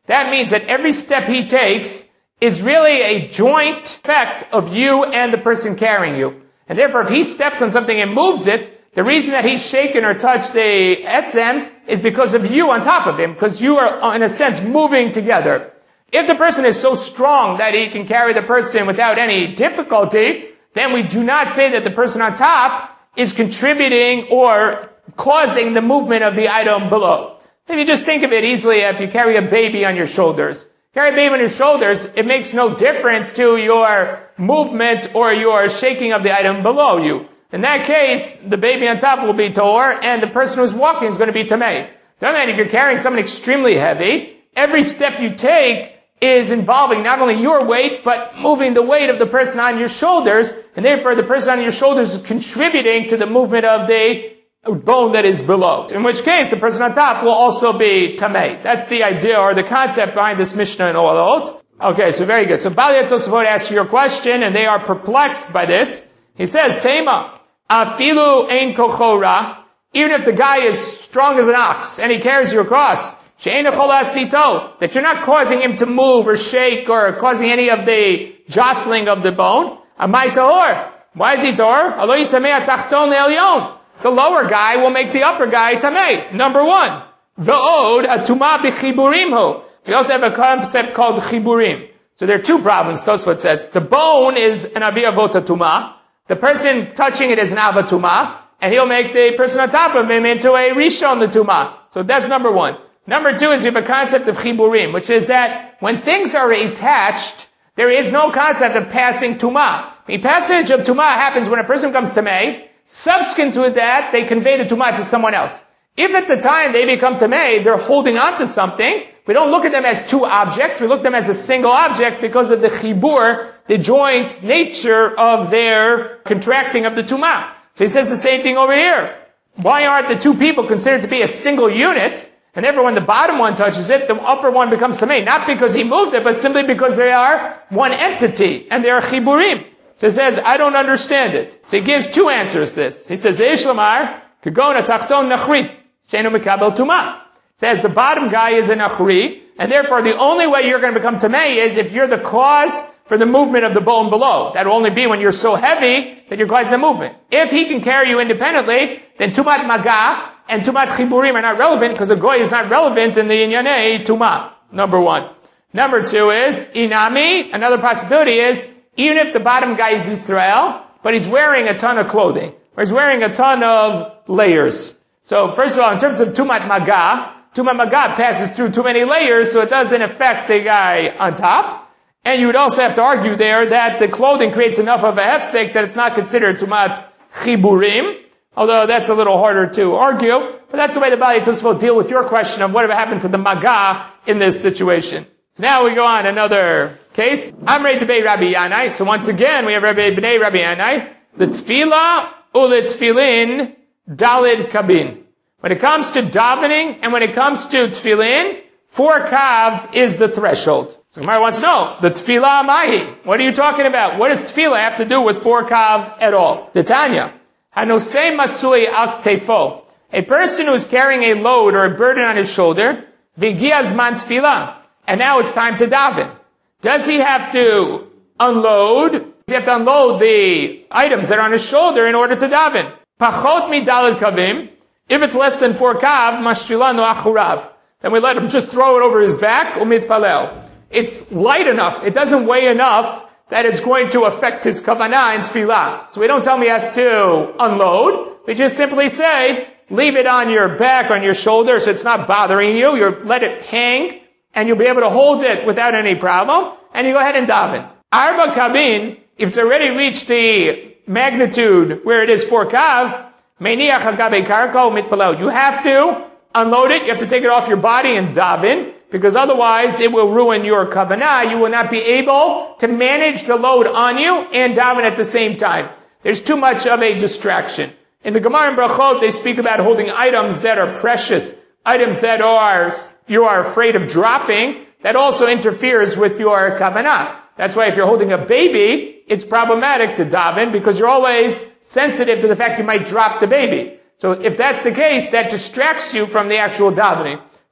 that means that every step he takes is really a joint effect of you and the person carrying you. And therefore, if he steps on something and moves it, the reason that he's shaken or touched the etzem is because of you on top of him, because you are, in a sense, moving together. If the person is so strong that he can carry the person without any difficulty, then we do not say that the person on top is contributing or causing the movement of the item below. If you just think of it easily, if you carry a baby on your shoulders, carry a baby on your shoulders, it makes no difference to your movement or your shaking of the item below you. In that case, the baby on top will be Tahor, and the person who's walking is going to be Tamei. Then if you're carrying something extremely heavy, every step you take is involving not only your weight, but moving the weight of the person on your shoulders, and therefore the person on your shoulders is contributing to the movement of the bone that is below. In which case, the person on top will also be Tamei. That's the idea or the concept behind this Mishnah in Orot. Okay, so very good. So Balya Tosafot asks your question, and they are perplexed by this. He says, Tema, afilu ein kocho ra, even if the guy is strong as an ox, and he carries you across, she'ein echol asito, that you're not causing him to move or shake or causing any of the jostling of the bone, amai tahor. Why is he tahor? Alo yitamei atachton le'elyon. The lower guy will make the upper guy tamei. Number one. V'od atuma b'chiburim. We also have a concept called chiburim. So there are two problems, Tosfot says. The bone is an avi avot atuma. The person touching it is an avatuma. And he'll make the person on top of him into a rishon l'tuma. So that's number one. Number two is you have a concept of chiburim, which is that when things are attached, there is no concept of passing tuma. The passage of tuma happens when a person comes tamei. Subsequent to that, they convey the tumah to someone else. If at the time they become tamei, they're holding on to something, we don't look at them as two objects, we look at them as a single object because of the chibur, the joint nature of their contracting of the tumah. So he says the same thing over here. Why aren't the two people considered to be a single unit? And therefore when the bottom one touches it, the upper one becomes tamei. Not because he moved it, but simply because they are one entity, and they are chiburim. So he says, I don't understand it. So he gives two answers to this. He says, Eish Lamar, Kagona Tachton Nachri, Shenu Mikabel Tuma. Says the bottom guy is a Nachri, and therefore the only way you're going to become Tamei is if you're the cause for the movement of the bone below. That will only be when you're so heavy that you're causing the movement. If he can carry you independently, then Tumat Maga and Tumat Chiburim are not relevant because a Goy is not relevant in the Inyanei Tuma. Number one. Number two is, Inami, another possibility is, even if the bottom guy is Israel, but he's wearing a ton of clothing, or he's wearing a ton of layers. So first of all, in terms of Tumat Maga, Tumat Maga passes through too many layers, so it doesn't affect the guy on top. And you would also have to argue there that the clothing creates enough of a hefsek that it's not considered Tumat Chiburim, although that's a little harder to argue. But that's the way the Balya Tosafot deal with your question of whatever happened to the Maga in this situation. So now we go on another case. Amrei Tebei Rabbi Yanai. So once again, we have Rabbi Bnei Rabbi Yanai. The tefillah ule tefillin dalid kabin. When it comes to davening and when it comes to tefillin, four kav is the threshold. So Gemara wants to know, the tefillah mahi. What are you talking about? What does tefillah have to do with four kav at all? Titania. Hanosei masui al tefo. A person who is carrying a load or a burden on his shoulder, v'gia zman tefillah. And now it's time to daven. Does he have to unload? Does he have to unload the items that are on his shoulder in order to daven? Pachot mi daled kavim. If it's less than four kav, mashrilanu achurav. Then we let him just throw it over his back, umit palel. It's light enough. It doesn't weigh enough that it's going to affect his kavanah in tefillah. So we don't tell him he has to unload. We just simply say, leave it on your back, on your shoulder, so it's not bothering you. You let it hang. And you'll be able to hold it without any problem, and you go ahead and daven. Arba kabin, if it's already reached the magnitude where it is four kav, meiniach hagabe karko mitpalel. You have to unload it, you have to take it off your body and daven, because otherwise it will ruin your kavanah. You will not be able to manage the load on you and daven at the same time. There's too much of a distraction. In the Gemara and Brachot, they speak about holding items that are precious, items that are you are afraid of dropping. That also interferes with your kavanah. That's why if you're holding a baby, it's problematic to daven because you're always sensitive to the fact you might drop the baby. So if that's the case, that distracts you from the actual davening.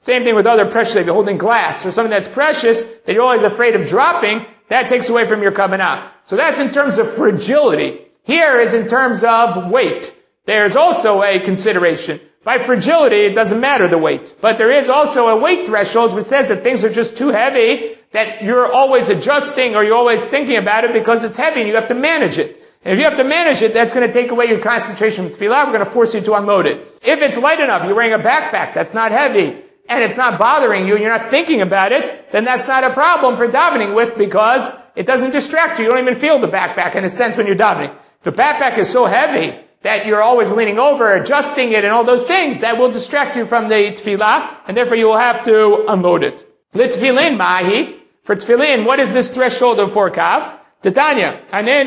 Same thing with other precious. If you're holding glass or something that's precious that you're always afraid of dropping, that takes away from your kavanah. So that's in terms of fragility. Here is in terms of weight. There's also a consideration. By fragility, it doesn't matter the weight. But there is also a weight threshold which says that things are just too heavy, that you're always adjusting or you're always thinking about it because it's heavy and you have to manage it. And if you have to manage it, that's going to take away your concentration with tefillah. We're going to force you to unload it. If it's light enough, you're wearing a backpack that's not heavy, and it's not bothering you, and you're not thinking about it, then that's not a problem for davening with because it doesn't distract you. You don't even feel the backpack in a sense when you're davening. If the backpack is so heavy that you're always leaning over, adjusting it, and all those things, that will distract you from the tefillah, and therefore you will have to unload it. L'tefillin mahi. For tefillin, what is this threshold of four kav? Titania.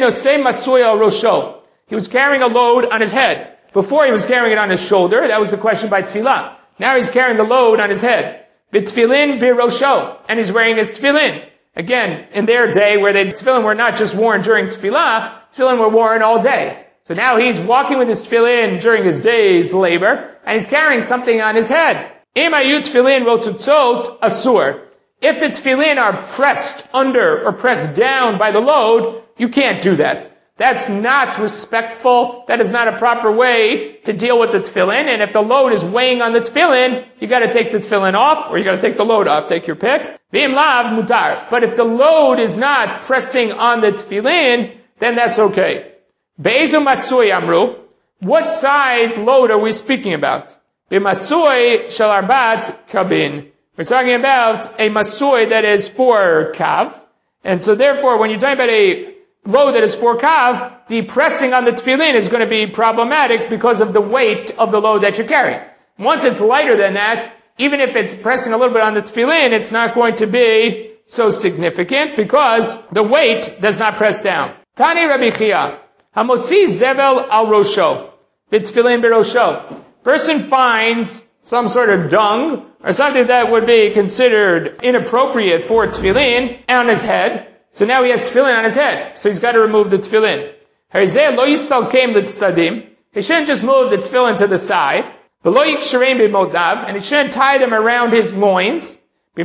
Rosho. He was carrying a load on his head. Before he was carrying it on his shoulder. That was the question by tefillah. Now he's carrying the load on his head. B'tefillin b'rosho. And he's wearing his tefillin. Again, in their day where the tefillin were not just worn during tefillah, tefillin were worn all day. So now he's walking with his tefillin during his day's labor, and he's carrying something on his head. Im hayu tefillin rotzutzot asur. If the tefillin are pressed under or pressed down by the load, you can't do that. That's not respectful. That is not a proper way to deal with the tefillin. And if the load is weighing on the tefillin, you got to take the tefillin off, or you got to take the load off. Take your pick. V'im lav mutar. But if the load is not pressing on the tefillin, then that's okay. Be'ezu masui amru. What size load are we speaking about? B'masui shel arbat kabin. We're talking about a masui that is four kav. And so therefore, when you're talking about a load that is four kav, the pressing on the tefillin is going to be problematic because of the weight of the load that you're carrying. Once it's lighter than that, even if it's pressing a little bit on the tefillin, it's not going to be so significant because the weight does not press down. Tani Rabbi Chia, hamotzi zevel al rosho, b'tefillin b'rosho. Person finds some sort of dung or something that would be considered inappropriate for tefillin on his head. So now he has tefillin on his head. So he's got to remove the tefillin. He shouldn't just move the tefillin to the side. And he shouldn't tie them around his loins.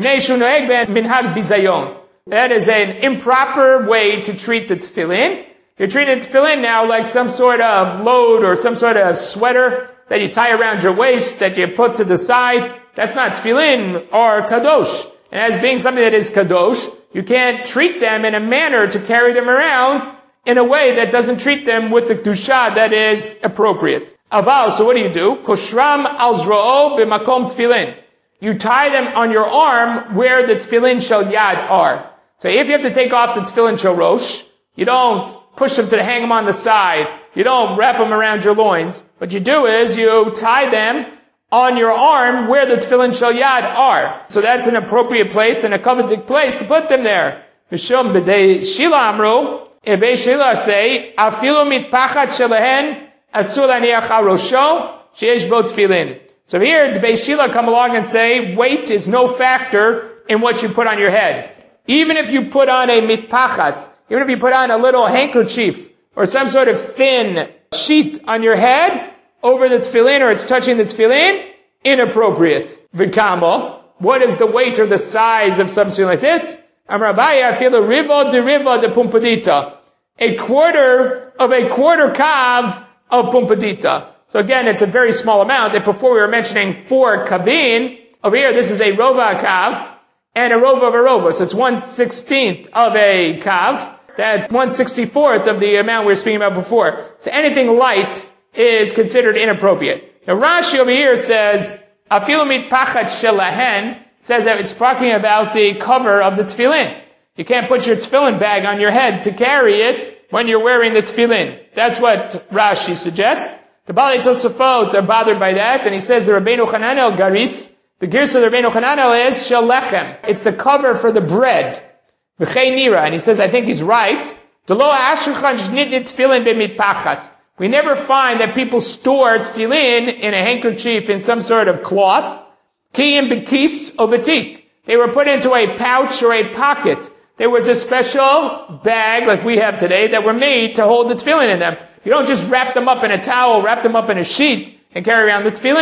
That is an improper way to treat the tefillin. You're treating the tefillin now like some sort of load or some sort of sweater that you tie around your waist, that you put to the side. That's not tefillin or kadosh. And as being something that is kadosh, you can't treat them in a manner to carry them around in a way that doesn't treat them with the kedusha that is appropriate. Aval, so what do you do? Koshram al zro'o b'makom tefillin. You tie them on your arm where the tefillin shel yad are. So if you have to take off the tefillin shel rosh, you don't push them to hang them on the side. You don't wrap them around your loins. What you do is you tie them on your arm where the tefillin shel yad are. So that's an appropriate place and a coveted place to put them there. Mishum b'dei shila amru, b'dei shila say, afilu mitpachat shelahen asur laniach al rosho sheyesh bo tefillin. So here, the Beit Shila come along and say, weight is no factor in what you put on your head. Even if you put on a mitpachat, even if you put on a little handkerchief or some sort of thin sheet on your head over the tefillin, or it's touching the tefillin, inappropriate. V'kamo, what is the weight or the size of something like this? Amrabaya feel a rivo de rivo de pumpadita. A quarter of a quarter kav of pumpadita. So again, it's a very small amount. That before we were mentioning four kavin, over here this is a rova kav and a rova of a rova. So it's one sixteenth of a kav. That's one sixty-fourth of the amount we were speaking about before. So anything light is considered inappropriate. Now Rashi over here says, afilu mitpachat shelahen, says that it's talking about the cover of the tefillin. You can't put your tefillin bag on your head to carry it when you're wearing the tefillin. That's what Rashi suggests. The Balei Tosafot are bothered by that, and he says the Rabbeinu Hananel Garis, the Girsa of the Rabbeinu Hananel is shel lechem. It's the cover for the bread. V'chei nira, and he says, I think he's right. Delo ashrechan shnitnit tefillin b'mitpachat. We never find that people store tefillin in a handkerchief in some sort of cloth. Kiyim b'kis o b'tik. They were put into a pouch or a pocket. There was a special bag, like we have today, that were made to hold the tefillin in them. You don't just wrap them up in a towel, wrap them up in a sheet, and carry around the tefillin.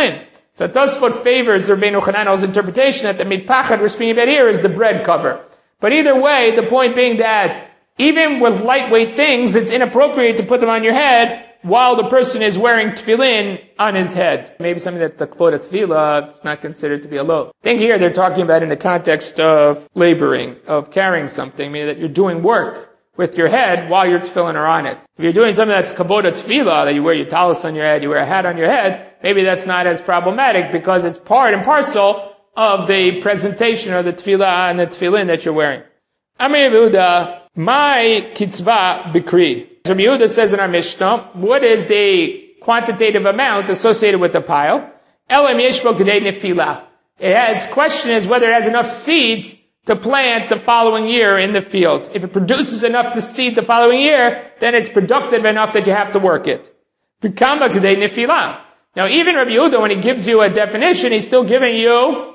So Tosfot favors Rabbeinu Hananel's interpretation that the mitpachad we're speaking about here is the bread cover. But either way, the point being that even with lightweight things, it's inappropriate to put them on your head while the person is wearing tefillin on his head. Maybe something that's the kvod of tefillah is not considered to be a load. I think here they're talking about in the context of laboring, of carrying something, meaning that you're doing work with your head while your tefillin are on it. If you're doing something that's kvod of tefillah, that you wear your talis on your head, you wear a hat on your head, maybe that's not as problematic because it's part and parcel of the presentation of the tefillah and the tefillin that you're wearing. Amir Yehuda, my kitzvah bikri. Rabbi Yehuda says in our Mishnah, what is the quantitative amount associated with the pile? Elam yeshbo k'dei nefila. It has, question is whether it has enough seeds to plant the following year in the field. If it produces enough to seed the following year, then it's productive enough that you have to work it. V'kama k'dei nefila. Now even Rabbi Yehuda, when he gives you a definition, he's still giving you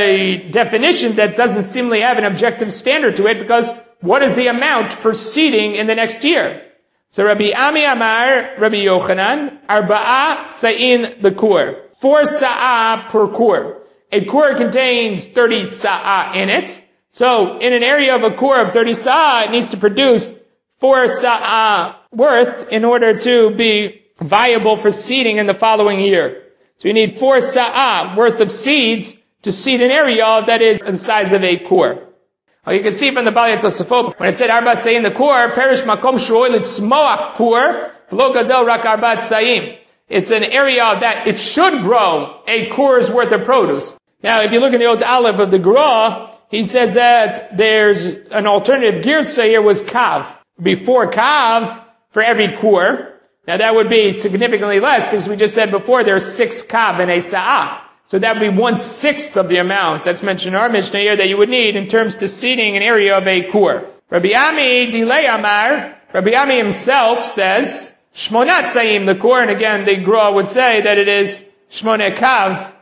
a definition that doesn't seemingly have an objective standard to it, because what is the amount for seeding in the next year? So Rabbi Ami Amar, Rabbi Yochanan, Arba'a Sa'in L'kur. Four Sa'ah per kur. A kur contains thirty Sa'ah in it. So in an area of a kur of thirty Sa'ah, it needs to produce four Sa'ah worth in order to be viable for seeding in the following year. So you need four Sa'ah worth of seeds to seed an area that is the size of a kur. Well, you can see from the Balei Tosafot, when it said Arba Sa'im the Kur, Perish Makom Shu'oil Tzmoach Kur, V'lo Gadol Rak Arba Sa'im. It's an area that it should grow a kur's worth of produce. Now, if you look in the Ot Aleph of the Gra, he says that there's an alternative girsa here was Kav. Before Kav, for every kur. Now that would be significantly less, because we just said before there's six Kav in a Sa'ah. So that would be one-sixth of the amount that's mentioned in our Mishnah here that you would need in terms to seeding an area of a kur. Rabbi Ami Dilei Amar, Rabbi Ami himself says, Shmonat Sa'im the kur, and again the Gra would say that it is Shmone Kav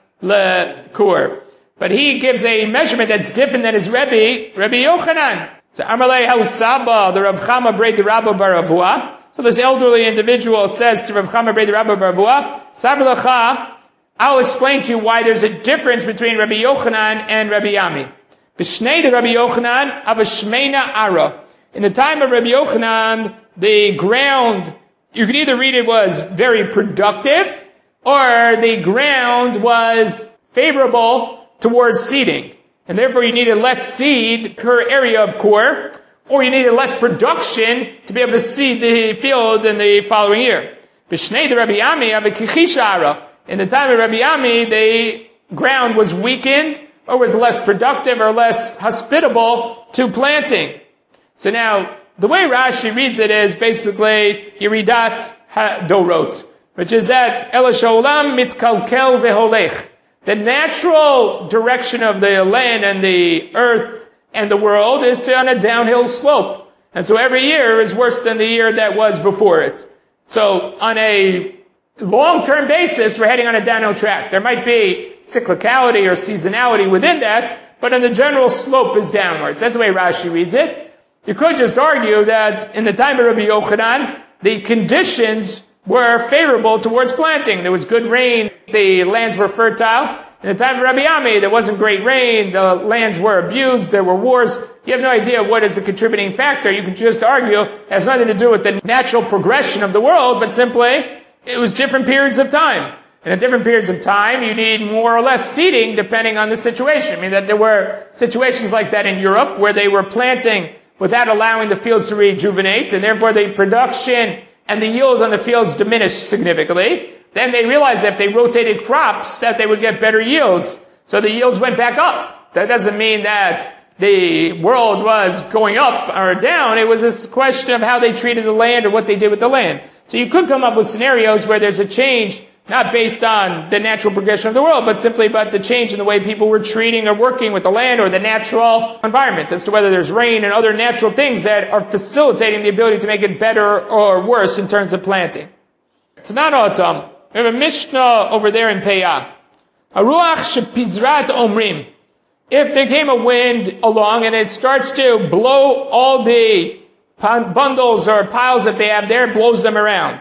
le kur. But he gives a measurement that's different than his Rebbe, Rabbi Yochanan. So Amalei Hausaba, the Rav Chama Brei the Rabba Baravua. So this elderly individual says to Rav Chama Brei the Rabba Baravua, Sabalacha, I'll explain to you why there's a difference between Rabbi Yochanan and Rabbi Ami. B'shnei de Rabbi Yochanan avashmeina ara. In the time of Rabbi Yochanan, the ground, you could either read it was very productive, or the ground was favorable towards seeding. And therefore you needed less seed per area of kur, or you needed less production to be able to seed the field in the following year. B'shnei de Rabbi Ami avakichisha ara. In the time of Rabbi Ami, the ground was weakened, or was less productive, or less hospitable to planting. So now, the way Rashi reads it is basically Yeridat HaDorot, which is that El Sha'olam mitkalkel veholech. The natural direction of the land and the earth and the world is to on a downhill slope. And so every year is worse than the year that was before it. So on a long-term basis, we're heading on a downhill track. There might be cyclicality or seasonality within that, but in the general slope is downwards. That's the way Rashi reads it. You could just argue that in the time of Rabbi Yochanan, the conditions were favorable towards planting. There was good rain, the lands were fertile. In the time of Rabbi Ami, there wasn't great rain, the lands were abused, there were wars. You have no idea what is the contributing factor. You could just argue it has nothing to do with the natural progression of the world, but simply it was different periods of time. And at different periods of time, you need more or less seeding depending on the situation. I mean, that there were situations like that in Europe where they were planting without allowing the fields to rejuvenate, and therefore the production and the yields on the fields diminished significantly. Then they realized that if they rotated crops, that they would get better yields. So the yields went back up. That doesn't mean that the world was going up or down. It was a question of how they treated the land or what they did with the land. So you could come up with scenarios where there's a change, not based on the natural progression of the world, but simply about the change in the way people were treating or working with the land or the natural environment, as to whether there's rain and other natural things that are facilitating the ability to make it better or worse in terms of planting. It's not autumn. We have a Mishnah over there in Peah. Haruach shepizrat omrim. If there came a wind along and it starts to blow all the bundles or piles that they have there, blows them around.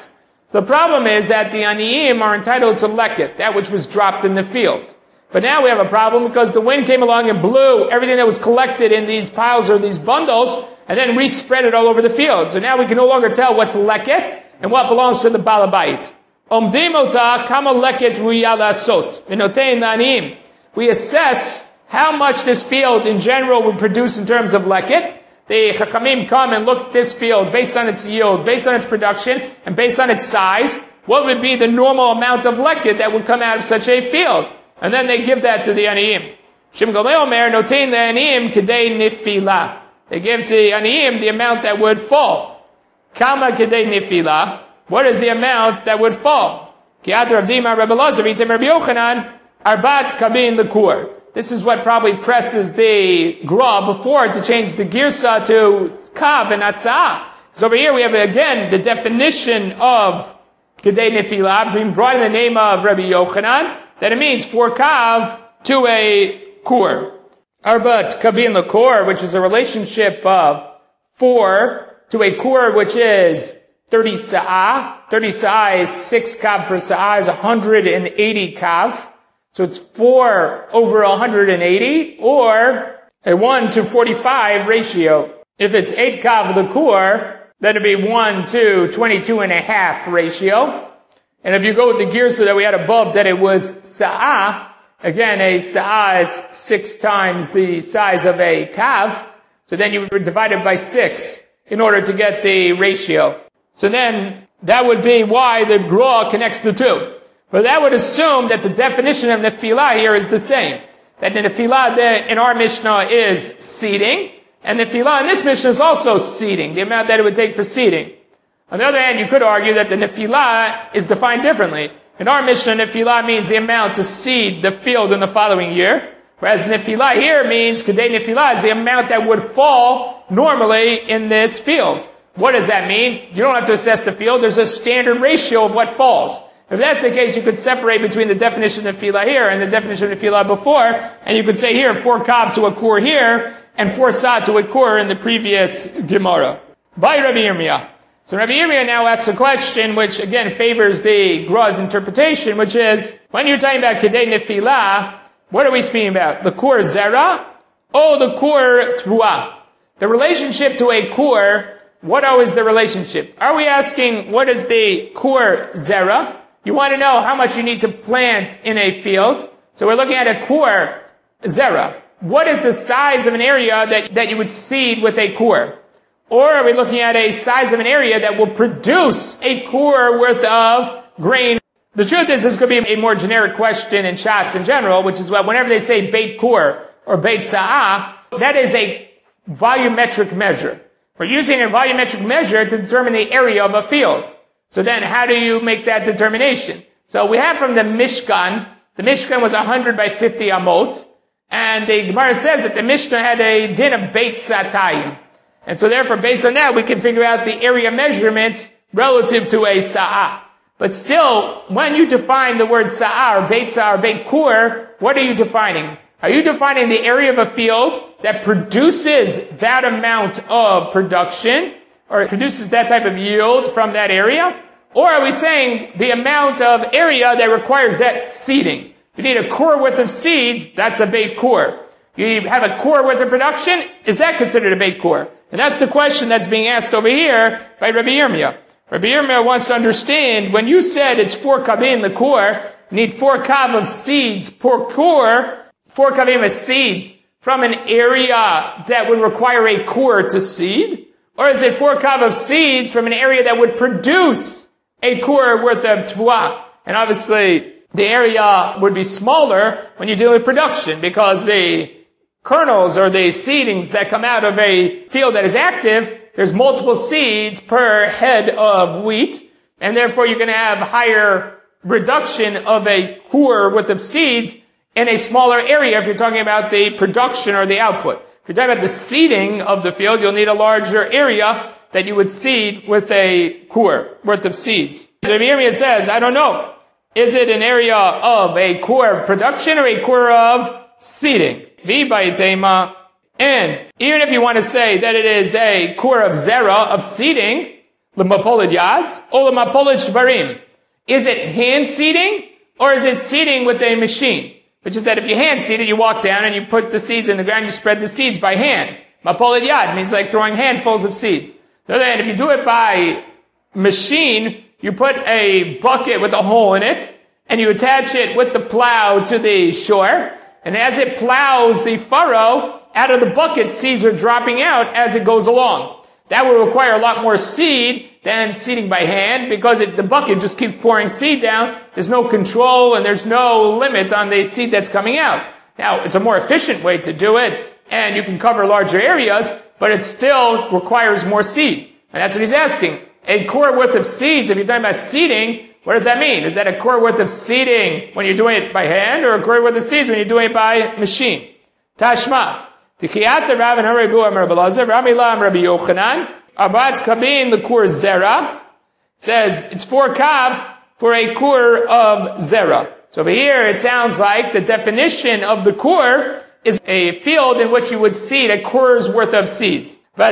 So the problem is that the aniyim are entitled to leket, that which was dropped in the field. But now we have a problem because the wind came along and blew everything that was collected in these piles or these bundles and then re-spread it all over the field. So now we can no longer tell what's leket and what belongs to the balabait. Omdim ota kama leket ruya lasot. V'notein la'aniyim. We assess how much this field in general would produce in terms of leket. The Chachamim come and look at this field based on its yield, based on its production, and based on its size. What would be the normal amount of leket that would come out of such a field? And then they give that to the aniyim. Shem Gamliel Omer notein le'aniyim kedei nifila. They give to the aniyim the amount that would fall. Kama kedei nifila. What is the amount that would fall? Ki ad Rav Dima Rebbe Elazar item Rabbi Yochanan arbat kabin lekur. This is what probably presses the gra before to change the girsa to kav and atzah. So over here we have again the definition of kedei nifila being brought in the name of Rabbi Yochanan, that it means four kav to a kur. Arbat kabin lekur, which is a relationship of four to a kur, which is thirty sa'ah. thirty sa'ah is six kav per sa'ah, is one hundred eighty kav. So it's four over one hundred eighty, or a one to forty-five ratio. If it's eight kav lekur, then it'd be one to twenty-two and a half ratio. And if you go with the girsa that we had above, that it was sa'ah, again, a sa'ah is six times the size of a kav, so then you would divide it by six in order to get the ratio. So then, that would be why the gra connects the two. But that would assume that the definition of nefilah here is the same. That the nefilah in our Mishnah is seeding, and the nefilah in this Mishnah is also seeding, the amount that it would take for seeding. On the other hand, you could argue that the nefilah is defined differently. In our Mishnah, nefilah means the amount to seed the field in the following year, whereas nefilah here means, kedei nefilah, is the amount that would fall normally in this field. What does that mean? You don't have to assess the field. There's a standard ratio of what falls. If that's the case, you could separate between the definition of nefilah here and the definition of nefilah before, and you could say here, four kav to a kur here, and four sa to a kur in the previous Gemara. By Rabbi Yirmiyah. So Rabbi Yirmiyah now asks a question which again favors the gra's interpretation, which is, when you're talking about kedei nefilah, what are we speaking about? The kur zera, or the kur tvua? The relationship to a kur, what is the relationship? Are we asking, what is the kur zera? You want to know how much you need to plant in a field. So we're looking at a kur zera. What is the size of an area that, that you would seed with a kur? Or are we looking at a size of an area that will produce a kur worth of grain? The truth is, this could be a more generic question in Shas in general, which is what whenever they say beit kur or beit sa'ah, that is a volumetric measure. We're using a volumetric measure to determine the area of a field. So then how do you make that determination? So we have from the Mishkan, the Mishkan was one hundred by fifty amot, and the Gemara says that the Mishnah had a din of beit satayim. And so therefore, based on that, we can figure out the area measurements relative to a sa'ah. But still, when you define the word sa'ah or beit sa'ah or beit kur, what are you defining? Are you defining the area of a field that produces that amount of production, or produces that type of yield from that area? Or are we saying the amount of area that requires that seeding? You need a kur worth of seeds, that's a beit kur. You have a kur worth of production, is that considered a beit kur? And that's the question that's being asked over here by Rabbi Yirmiyah. Rabbi Yirmiyah wants to understand, when you said it's four kavim the kur, you need four kav of seeds per kur, four kavim of seeds from an area that would require a kur to seed? Or is it four kav of seeds from an area that would produce a kur worth of tvua? And obviously, the area would be smaller when you're dealing with production, because the kernels or the seedings that come out of a field that is active, there's multiple seeds per head of wheat, and therefore you're going to have higher reduction of a kur worth of seeds in a smaller area if you're talking about the production or the output. If you're talking about the seeding of the field, you'll need a larger area that you would seed with a kur worth of seeds. So Rabbi Yirmiyah says, I don't know. Is it an area of a kur production or a kur of seeding? And even if you want to say that it is a kur of zera, of seeding, L'mapoled yad or l'mapoled shvarim? Is it hand seeding or is it seeding with a machine? Which is that if you hand seed it, you walk down and you put the seeds in the ground, you spread the seeds by hand. Mapoled yad means like throwing handfuls of seeds. The other hand, if you do it by machine, you put a bucket with a hole in it, and you attach it with the plow to the shore, and as it plows the furrow, out of the bucket, seeds are dropping out as it goes along. That will require a lot more seed than seeding by hand, because it, the bucket just keeps pouring seed down. There's no control, and there's no limit on the seed that's coming out. Now, it's a more efficient way to do it, and you can cover larger areas, but it still requires more seed. And that's what he's asking. A core worth of seeds, if you're talking about seeding, what does that mean? Is that a core worth of seeding when you're doing it by hand, or a core worth of seeds when you're doing it by machine? Tashma. Tichiyata Rav and Harabu Amar Belazar, Rami La Amar Rabbi Yochanan, Abat Kabin the kur zera, says it's four kav for a kur of zera. So over here it sounds like the definition of the kur is a field in which you would seed a kur's worth of seeds. But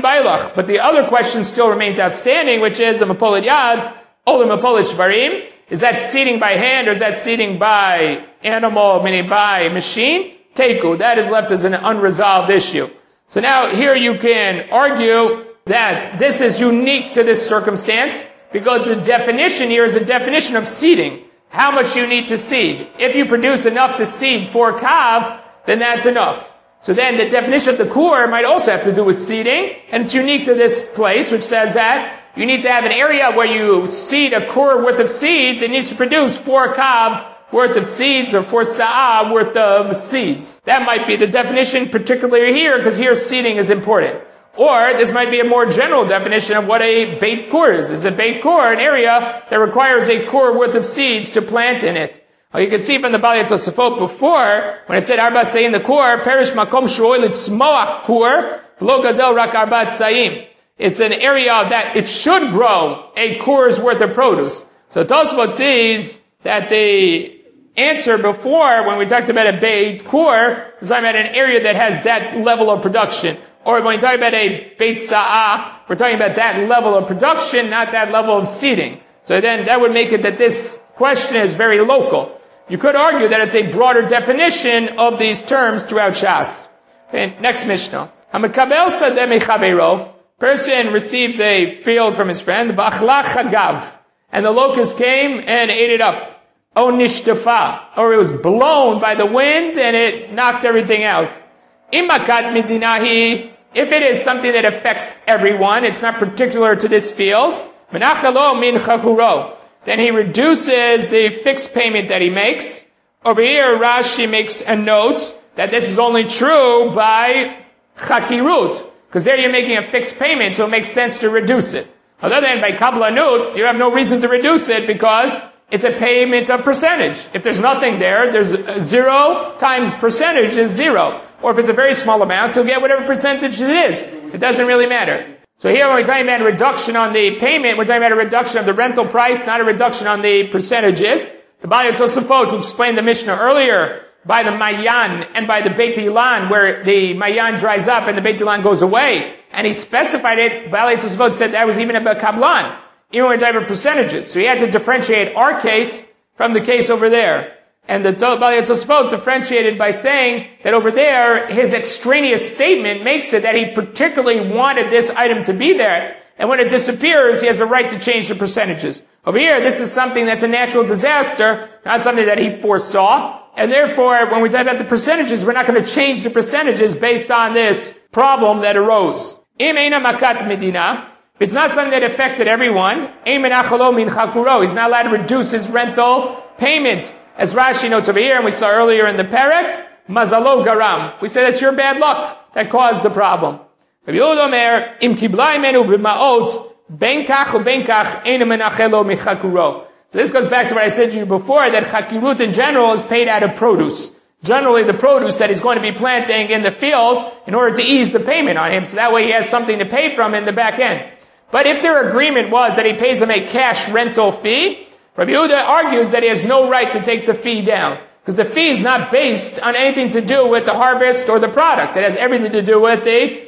the other question still remains outstanding, which is the mapoled yad, or the mapoled shvarim. Is that seeding by hand or is that seeding by animal, meaning by machine? Teku, that is left as an unresolved issue. So now here you can argue that this is unique to this circumstance because the definition here is a definition of seeding. How much you need to seed. If you produce enough to seed four kav, then that's enough. So then the definition of the kur might also have to do with seeding, and it's unique to this place, which says that you need to have an area where you seed a kur worth of seeds. It needs to produce four kav worth of seeds, or four sa'ah worth of seeds. That might be the definition, particularly here, because here seeding is important. Or this might be a more general definition of what a beit kur is. Is a beit kur an area that requires a kur worth of seeds to plant in it? Well, you can see from the Balei Tosafot before, when it said Arba Sayin the Kur, Perish Makom Shroil Tzmoach Kur, V'lo Gadel Rak Arbat Sayim. It's an area that it should grow a kur's worth of produce. So Tosafot sees that the answer before, when we talked about a Beit Kur, was talking about an area that has that level of production. Or when we talk about a Beit Sa'ah, we're talking about that level of production, not that level of seeding. So then that would make it that this question is very local. You could argue that it's a broader definition of these terms throughout Shas. Okay, next Mishnah. Hamakabel sadeh mechabeiro. Person receives a field from his friend, v'achlach hagav, and the locust came and ate it up. O nishtafa, or it was blown by the wind and it knocked everything out. Imakat midinahi, if it is something that affects everyone, it's not particular to this field. Menachalo min chachuro. Then he reduces the fixed payment that he makes. Over here, Rashi makes a note that this is only true by chakirut, because there you're making a fixed payment, so it makes sense to reduce it. On the other hand, by kablanut, you have no reason to reduce it because it's a payment of percentage. If there's nothing there, there's zero times percentage is zero. Or if it's a very small amount, you'll get whatever percentage it is. It doesn't really matter. So here when we're talking about a reduction on the payment, we're talking about a reduction of the rental price, not a reduction on the percentages. The Balei Tosafot, to explain the Mishnah earlier, by the Mayan and by the Beit Ilan, where the Mayan dries up and the Beit Ilan goes away, and he specified it, Balei Tosafot said that was even about Kablan, even when we're talking about percentages. So he had to differentiate our case from the case over there. And the Balei Tosafot differentiated by saying that over there, his extraneous statement makes it that he particularly wanted this item to be there. And when it disappears, he has a right to change the percentages. Over here, this is something that's a natural disaster, not something that he foresaw. And therefore, when we talk about the percentages, we're not going to change the percentages based on this problem that arose. Im eina makat medina. If it's not something that affected everyone, ein menachalo min chakuro. He's not allowed to reduce his rental payment. As Rashi notes over here, and we saw earlier in the Perek, mazalo garam. We say that's your bad luck that caused the problem. Rabbi Yehuda Omer, im kiblai menu b'ma'ot, ben kach u ben kach, ein menachelo min chakuro. So this goes back to what I said to you before, that chakirut in general is paid out of produce. Generally the produce that he's going to be planting in the field in order to ease the payment on him, so that way he has something to pay from in the back end. But if their agreement was that he pays him a cash rental fee, Rabbi Yehuda argues that he has no right to take the fee down, because the fee is not based on anything to do with the harvest or the product. It has everything to do with the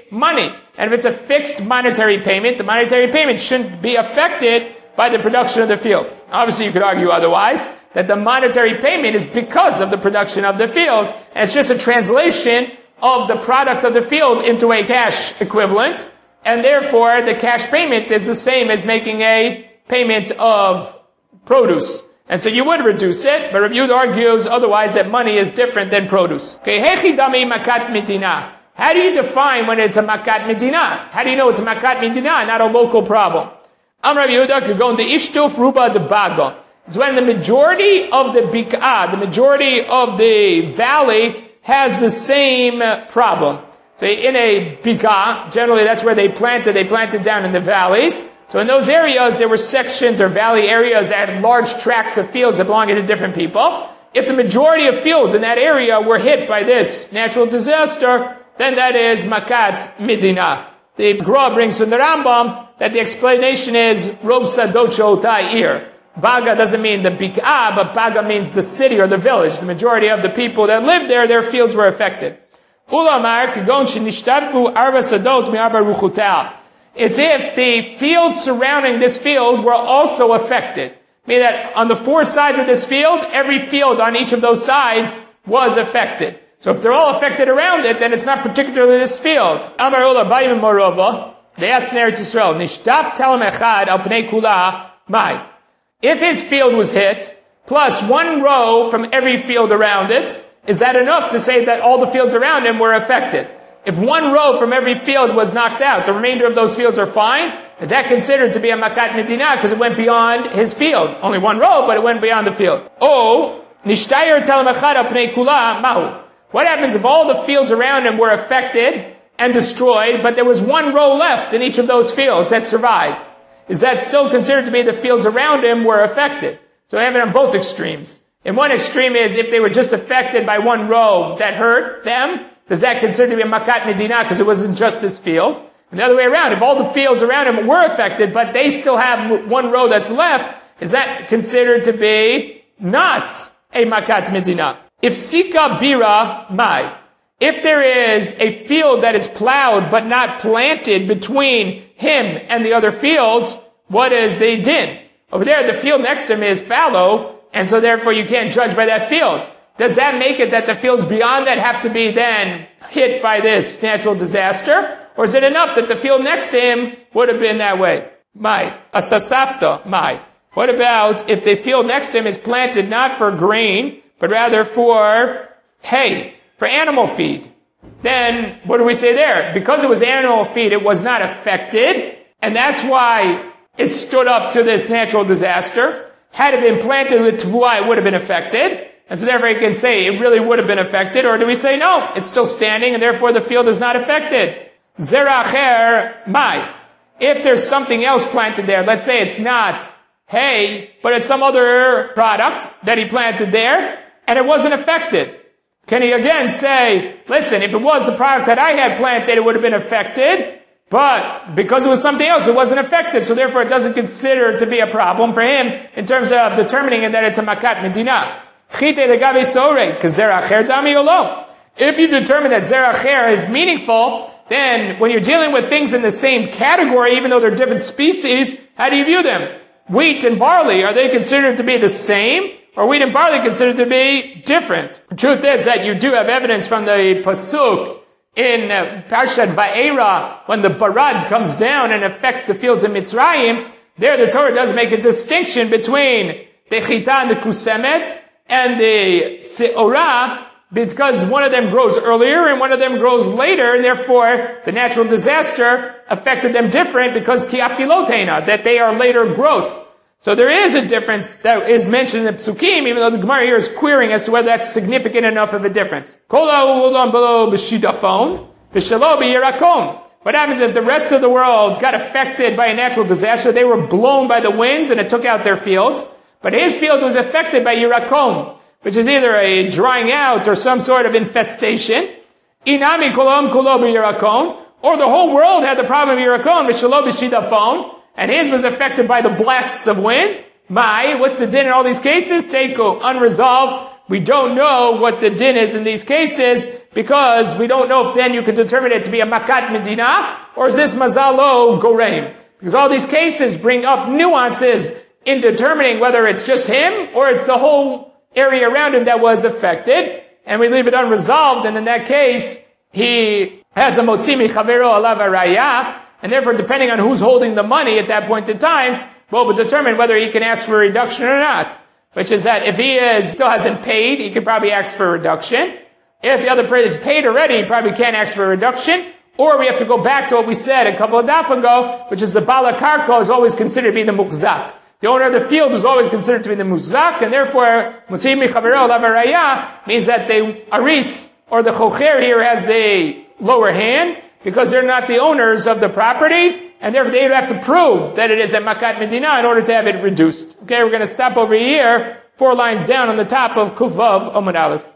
money. And if it's a fixed monetary payment, the monetary payment shouldn't be affected by the production of the field. Obviously, you could argue otherwise, that the monetary payment is because of the production of the field, and it's just a translation of the product of the field into a cash equivalent, and therefore the cash payment is the same as making a payment of produce. And so you would reduce it, but Rabbi Yehuda argues otherwise that money is different than produce. Okay, hechi dami makat medina. How do you define when it's a makat medina? How do you know it's a makat medina, not a local problem? Am Rabbi Yehuda could go into ishtuf ruba de baga. It's when the majority of the bik'ah, the majority of the valley, has the same problem. So in a bik'ah, generally that's where they planted, they planted down in the valleys. So in those areas, there were sections or valley areas that had large tracts of fields that belonged to different people. If the majority of fields in that area were hit by this natural disaster, then that is makat medina. The Gra brings from the Rambam that the explanation is rov sadot ta'ir. Baga doesn't mean the bik'ah, but Baga means the city or the village. The majority of the people that lived there, their fields were affected. Ulamar kagon shenishtarfu arba sadot mi'arba ruchuta. It's if the fields surrounding this field were also affected. Meaning that on the four sides of this field, every field on each of those sides was affected. So if they're all affected around it, then it's not particularly this field. Amar Ula Bayim Morova, they asked in Eretz Yisrael, Nishtaf Talam Echad al Pnei Kula Mai. If his field was hit, plus one row from every field around it, is that enough to say that all the fields around him were affected? If one row from every field was knocked out, the remainder of those fields are fine, is that considered to be a makat medina because it went beyond his field? Only one row, but it went beyond the field. Oh, nishtayir talam echad al pnei kula mahu. What happens if all the fields around him were affected and destroyed, but there was one row left in each of those fields that survived? Is that still considered to be the fields around him were affected? So I have it on both extremes. In one extreme is if they were just affected by one row that hurt them, does that consider to be a makat medina because it wasn't just this field? And the other way around, if all the fields around him were affected, but they still have one row that's left, is that considered to be not a makat medina? If sika bira mai, if there is a field that is plowed but not planted between him and the other fields, what is the din? Over there, the field next to him is fallow, and so therefore you can't judge by that field. Does that make it that the fields beyond that have to be then hit by this natural disaster? Or is it enough that the field next to him would have been that way? Mai. Asasafta. Mai. What about if the field next to him is planted not for grain, but rather for hay, for animal feed? Then what do we say there? Because it was animal feed, it was not affected, and that's why it stood up to this natural disaster. Had it been planted with tevuah, it would have been affected. And so therefore you can say it really would have been affected, or do we say no, it's still standing and therefore the field is not affected? Zeracher mai. If there's something else planted there, let's say it's not hay, but it's some other product that he planted there, and it wasn't affected. Can he again say, listen, if it was the product that I had planted, it would have been affected, but because it was something else, it wasn't affected, so therefore it doesn't consider to be a problem for him in terms of determining that it's a makat medina. If you determine that zeracher is meaningful, then when you're dealing with things in the same category, even though they're different species, how do you view them? Wheat and barley, are they considered to be the same? Or wheat and barley considered to be different? The truth is that you do have evidence from the pasuk in uh, Parshat Va'era, when the barad comes down and affects the fields of Mitzrayim. There the Torah does make a distinction between the chita and the kusemet, and the seorah, because one of them grows earlier and one of them grows later, and therefore the natural disaster affected them different because ki'afilotena, that they are later growth. So there is a difference that is mentioned in the psukim, even though the Gemara here is querying as to whether that's significant enough of a difference. What happens if the rest of the world got affected by a natural disaster? They were blown by the winds and it took out their fields. But his field was affected by yirakom, which is either a drying out or some sort of infestation. Inami kolom kolob yirakom, or the whole world had the problem of yirakom, v'shelo b'shidafon, and his was affected by the blasts of wind. Mai, what's the din in all these cases? Teiko, unresolved. We don't know what the din is in these cases. because we don't know if then you can determine it to be a makat medina, or is this mazalo goreim? Because all these cases bring up nuances in determining whether it's just him or it's the whole area around him that was affected, and we leave it unresolved, and in that case, he has a motzi michavero alav araya, and therefore depending on who's holding the money at that point in time, we'll determine whether he can ask for a reduction or not. Which is that if he is, still hasn't paid, he could probably ask for a reduction. If the other person is paid already, he probably can't ask for a reduction. Or we have to go back to what we said a couple of daf ago, which is the bala karka is always considered to be the mukzak. The owner of the field is always considered to be the mukzak, and therefore, mutzi michavero lavaraya means that the aris, or the chocher here, has the lower hand, because they're not the owners of the property, and therefore they would have to prove that it is a makat medina in order to have it reduced. Okay, we're going to stop over here, four lines down on the top of Kuvav Amud Aleph.